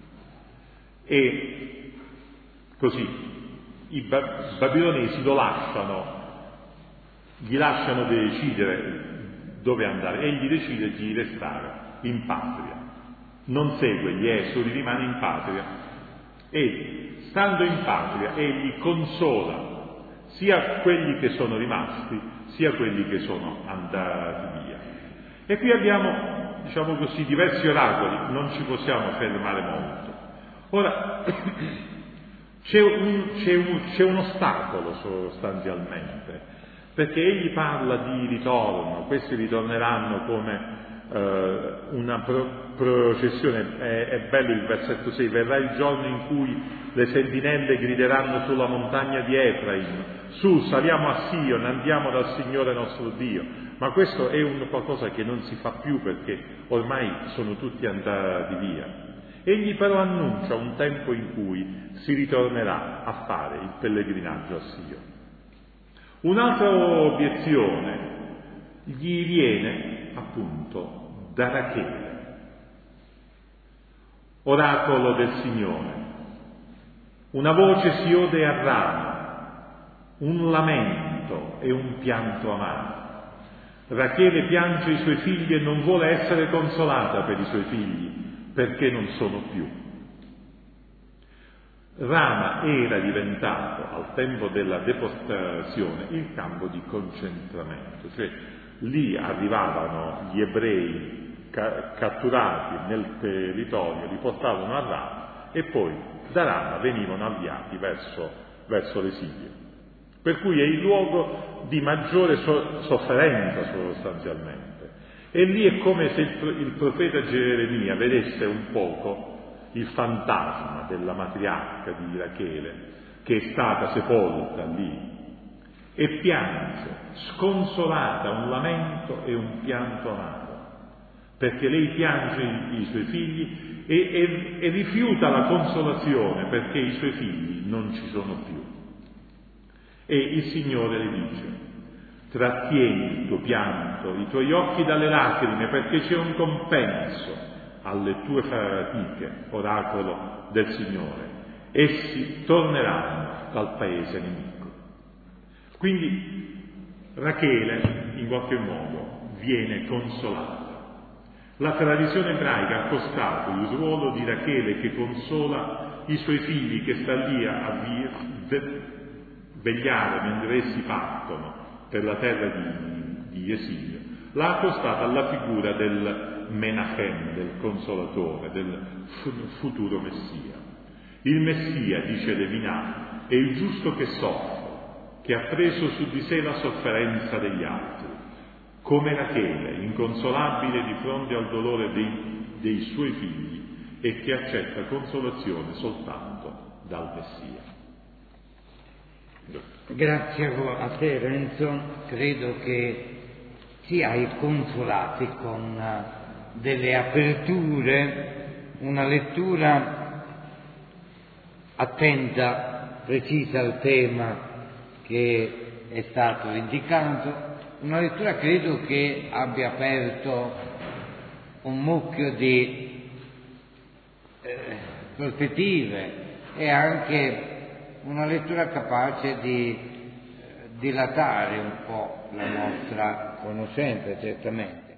e così i babilonesi lo lasciano, gli lasciano decidere dove andare, egli decide di restare in patria, non segue gli esuli, rimane in patria e stando in patria egli consola sia quelli che sono rimasti sia quelli che sono andati via. E qui abbiamo, diciamo così, diversi oracoli, non ci possiamo fermare molto. Ora C'è un, c'è, un, c'è un ostacolo sostanzialmente, perché egli parla di ritorno, questi ritorneranno come eh, una pro, processione, è, è bello il versetto sei, verrà il giorno in cui le sentinelle grideranno sulla montagna di Efraim, su saliamo a Sion, andiamo dal Signore nostro Dio, ma questo è un qualcosa che non si fa più perché ormai sono tutti andati via. Egli però annuncia un tempo in cui si ritornerà a fare il pellegrinaggio a Sion. Un'altra obiezione gli viene appunto da Rachele, oracolo del Signore. Una voce si ode a Rama, un lamento e un pianto amaro. Rachele piange i suoi figli e non vuole essere consolata per i suoi figli, perché non sono più. Rama era diventato, al tempo della deportazione, il campo di concentramento, cioè lì arrivavano gli ebrei ca- catturati nel territorio, li portavano a Rama e poi da Rama venivano avviati verso, verso l'esilio. Per cui è il luogo di maggiore so- sofferenza sostanzialmente. E lì è come se il, il profeta Geremia vedesse un poco il fantasma della matriarca di Rachele, che è stata sepolta lì, e piange, sconsolata, un lamento e un pianto amaro, perché lei piange i, i suoi figli e, e, e rifiuta la consolazione perché i suoi figli non ci sono più. E il Signore le dice: trattieni il tuo pianto, i tuoi occhi dalle lacrime, perché c'è un compenso alle tue fatiche, oracolo del Signore. Essi torneranno dal paese nemico. Quindi Rachele, in qualche modo, viene consolata. La tradizione ebraica ha accostato il ruolo di Rachele che consola i suoi figli, che sta lì a vegliare mentre essi partono per la terra di, di esilio, l'ha accostata alla figura del Menachem, del consolatore, del futuro Messia. Il Messia, dice Levinà, è il giusto che soffre, che ha preso su di sé la sofferenza degli altri, come Rachele, inconsolabile di fronte al dolore dei, dei suoi figli e che accetta consolazione soltanto dal Messia. Grazie a te, Renzo. Credo che ci hai consolati con delle aperture, una lettura attenta, precisa al tema che è stato indicato, una lettura credo che abbia aperto un mucchio di eh, prospettive e anche una lettura capace di eh, dilatare un po' la nostra conoscenza, certamente.